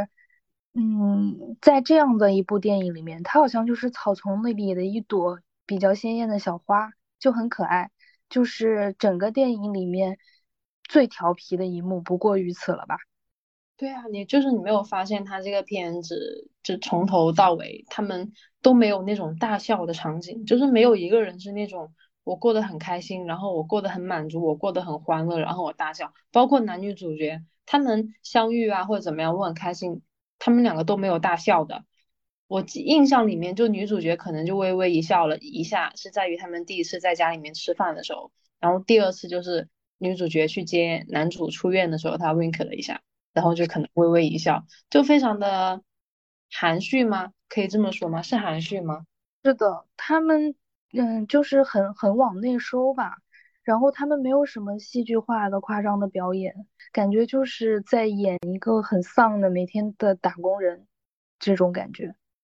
嗯，在这样的一部电影里面，它好像就是草丛里的一朵比较鲜艳的小花，就很可爱。就是整个电影里面最调皮的一幕，不过于此了吧？ 对啊，你就是你没有发现他这个片子就从头到尾他们都没有那种大笑的场景，就是没有一个人是那种我过得很开心，然后我过得很满足，我过得很欢乐，然后我大笑。包括男女主角他们相遇啊或者怎么样，我很开心，他们两个都没有大笑的。我记印象里面就女主角可能就微微一笑了一下，是在于他们第一次在家里面吃饭的时候，然后第二次就是女主角去接男主出院的时候，她 wink 了一下。然后就可能微微一笑，就非常的含蓄吗？可以这么说吗？是含蓄吗？ 是的，他们嗯，就是很很往内收吧，然后他们没有什么戏剧化的夸张的表演，感觉就是在演一个很丧的每天的打工人这种感觉。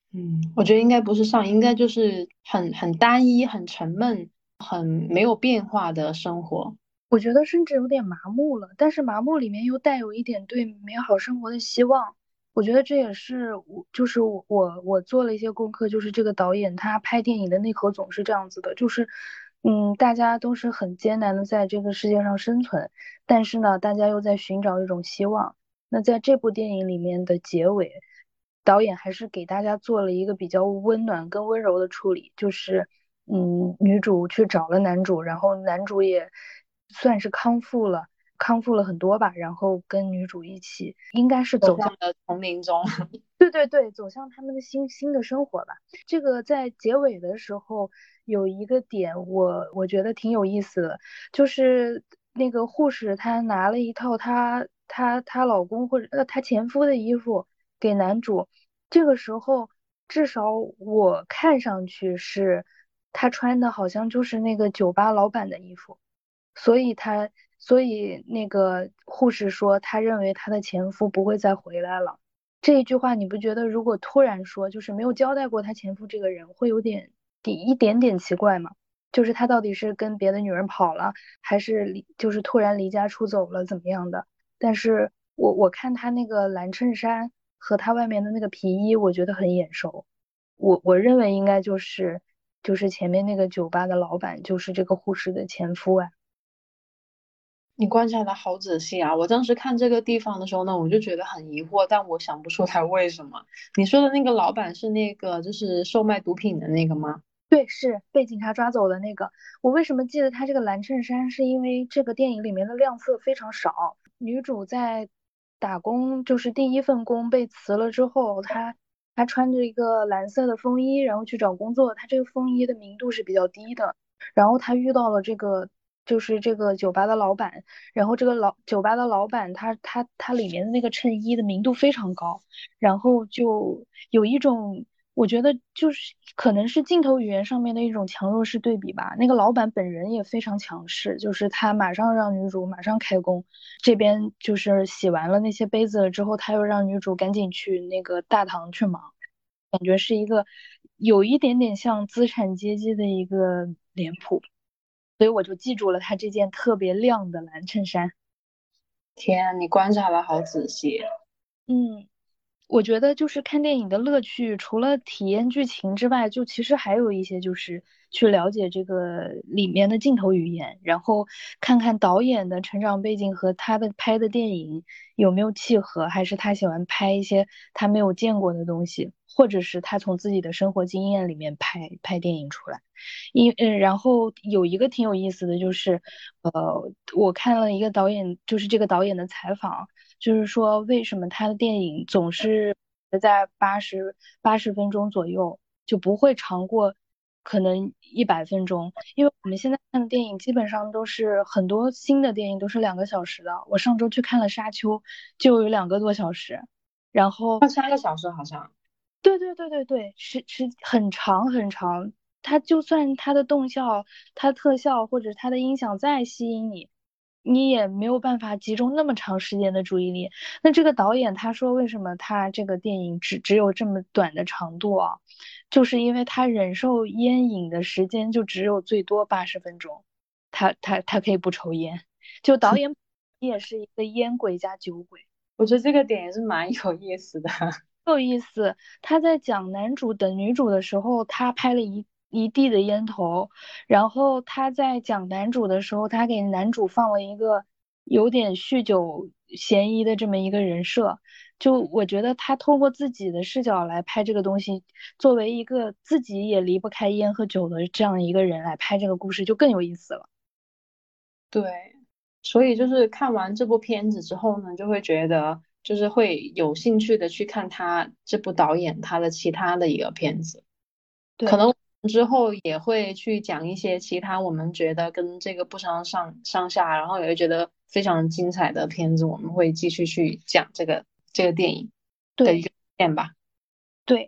嗯，我觉得应该不是上瘾，应该就是很很单一、很沉闷、很没有变化的生活。 我觉得甚至有点麻木了，但是麻木里面又带有一点对美好生活的希望。我觉得这也是我，就是我我我做了一些功课，就是这个导演他拍电影的内核总是这样子的，就是嗯，大家都是很艰难的在这个世界上生存，但是呢，大家又在寻找一种希望。那在这部电影里面的结尾，导演还是给大家做了一个比较温暖跟温柔的处理，就是嗯，女主去找了男主，然后男主也算是康复了，康复了很多吧，然后跟女主一起，应该是走向， 走向了丛林中。 对对对，走向他们的新新的生活吧。这个在结尾的时候有一个点我，我觉得挺有意思的，就是那个护士她拿了一套她她她老公或者呃她前夫的衣服给男主，这个时候至少我看上去是他穿的好像就是那个酒吧老板的衣服。所以他，所以那个护士说，他认为他的前夫不会再回来了。这一句话，你不觉得如果突然说，就是没有交代过他前夫这个人，会有点一点点奇怪吗？就是他到底是跟别的女人跑了，还是离，就是突然离家出走了，怎么样的？但是我我看他那个蓝衬衫和他外面的那个皮衣，我觉得很眼熟。我我认为应该就是就是前面那个酒吧的老板，就是这个护士的前夫啊。 你观察的好仔细啊！我当时看这个地方的时候呢，我就觉得很疑惑，但我想不出来为什么。你说的那个老板是那个就是售卖毒品的那个吗？ 对，是被警察抓走的那个。我为什么记得他这个蓝衬衫？是因为这个电影里面的亮色非常少。女主在打工，就是第一份工被辞了之后，她她穿着一个蓝色的风衣，然后去找工作。她这个风衣的明度是比较低的。然后她遇到了这个，就是这个酒吧的老板。然后这个老酒吧的老板他，他他里面的那个衬衣的明度非常高，然后就有一种。我觉得就是可能是镜头语言上面的一种强弱势对比吧。那个老板本人也非常强势，就是他马上让女主马上开工，这边就是洗完了那些杯子了之后，他又让女主赶紧去那个大堂去忙，感觉是一个有一点点像资产阶级的一个脸谱，所以我就记住了他这件特别亮的蓝衬衫。 天啊，你观察的好仔细。 嗯。我觉得就是看电影的乐趣，除了体验剧情之外，就其实还有一些就是去了解这个里面的镜头语言，然后看看导演的成长背景和他的拍的电影有没有契合，还是他喜欢拍一些他没有见过的东西，或者是他从自己的生活经验里面拍拍电影出来。因嗯，然后有一个挺有意思的就是，呃，我看了一个导演，就是这个导演的采访。就是说为什么他的电影总是在八十八十分钟左右，就不会长过可能一百分钟？因为我们现在看的电影基本上都是很多新的电影都是两个小时的。我上周去看了《沙丘》，就有两个多小时。然后， 二三个小时好像。 对对对对对，是是很长很长。它就算它的动效、它特效或者它的音响再吸引你，你也没有办法集中那么长时间的注意力。那这个导演他说，为什么他这个电影只只有这么短的长度啊？就是因为他忍受烟瘾的时间就只有最多八十分钟，他他他可以不抽烟。就导演也是一个烟鬼加酒鬼。 我觉得这个点也是蛮有意思的。 有意思，他在讲男主等女主的时候，他拍了一一地的烟头，然后他在讲男主的时候，他给男主放了一个有点酗酒嫌疑的这么一个人设。就我觉得他通过自己的视角来拍这个东西，作为一个自己也离不开烟和酒的这样一个人来拍这个故事，就更有意思了。 对，所以就是看完这部片子之后呢，就会觉得就是会有兴趣的去看他这部导演他的其他的一个片子。可对。 能之后也会去讲一些其他我们觉得跟这个不相上上下，然后也会觉得非常精彩的片子，我们会继续去讲这个这个电影的一对。 个片吧。 对，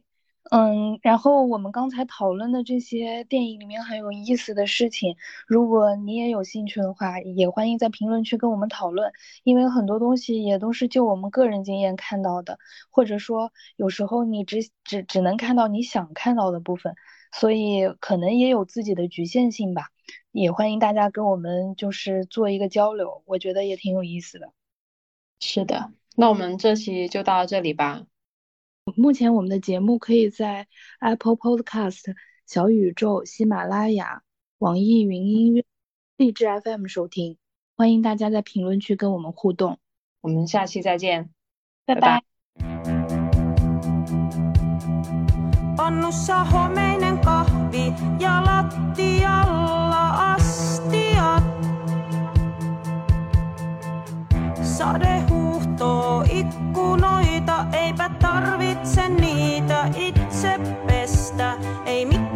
嗯，然后我们刚才讨论的这些电影里面很有意思的事情，如果你也有兴趣的话，也欢迎在评论区跟我们讨论，因为很多东西也都是就我们个人经验看到的，或者说有时候你只只只能看到你想看到的部分，所以可能也有自己的局限性吧，也欢迎大家跟我们就是做一个交流，我觉得也挺有意思的。 是的，那我们这期就到这里吧。 目前我们的节目可以在 Apple Podcast、小宇宙、喜马拉雅、网易云音乐、荔枝 F M 收听，欢迎大家在评论区跟我们互动。 我们下期再见， 拜拜。 Pannussa homeinen kahvi ja lattialla astiat. Sade huuhtoo ikkunoita, eipä tarvitse niitä itse pestä, ei mitään.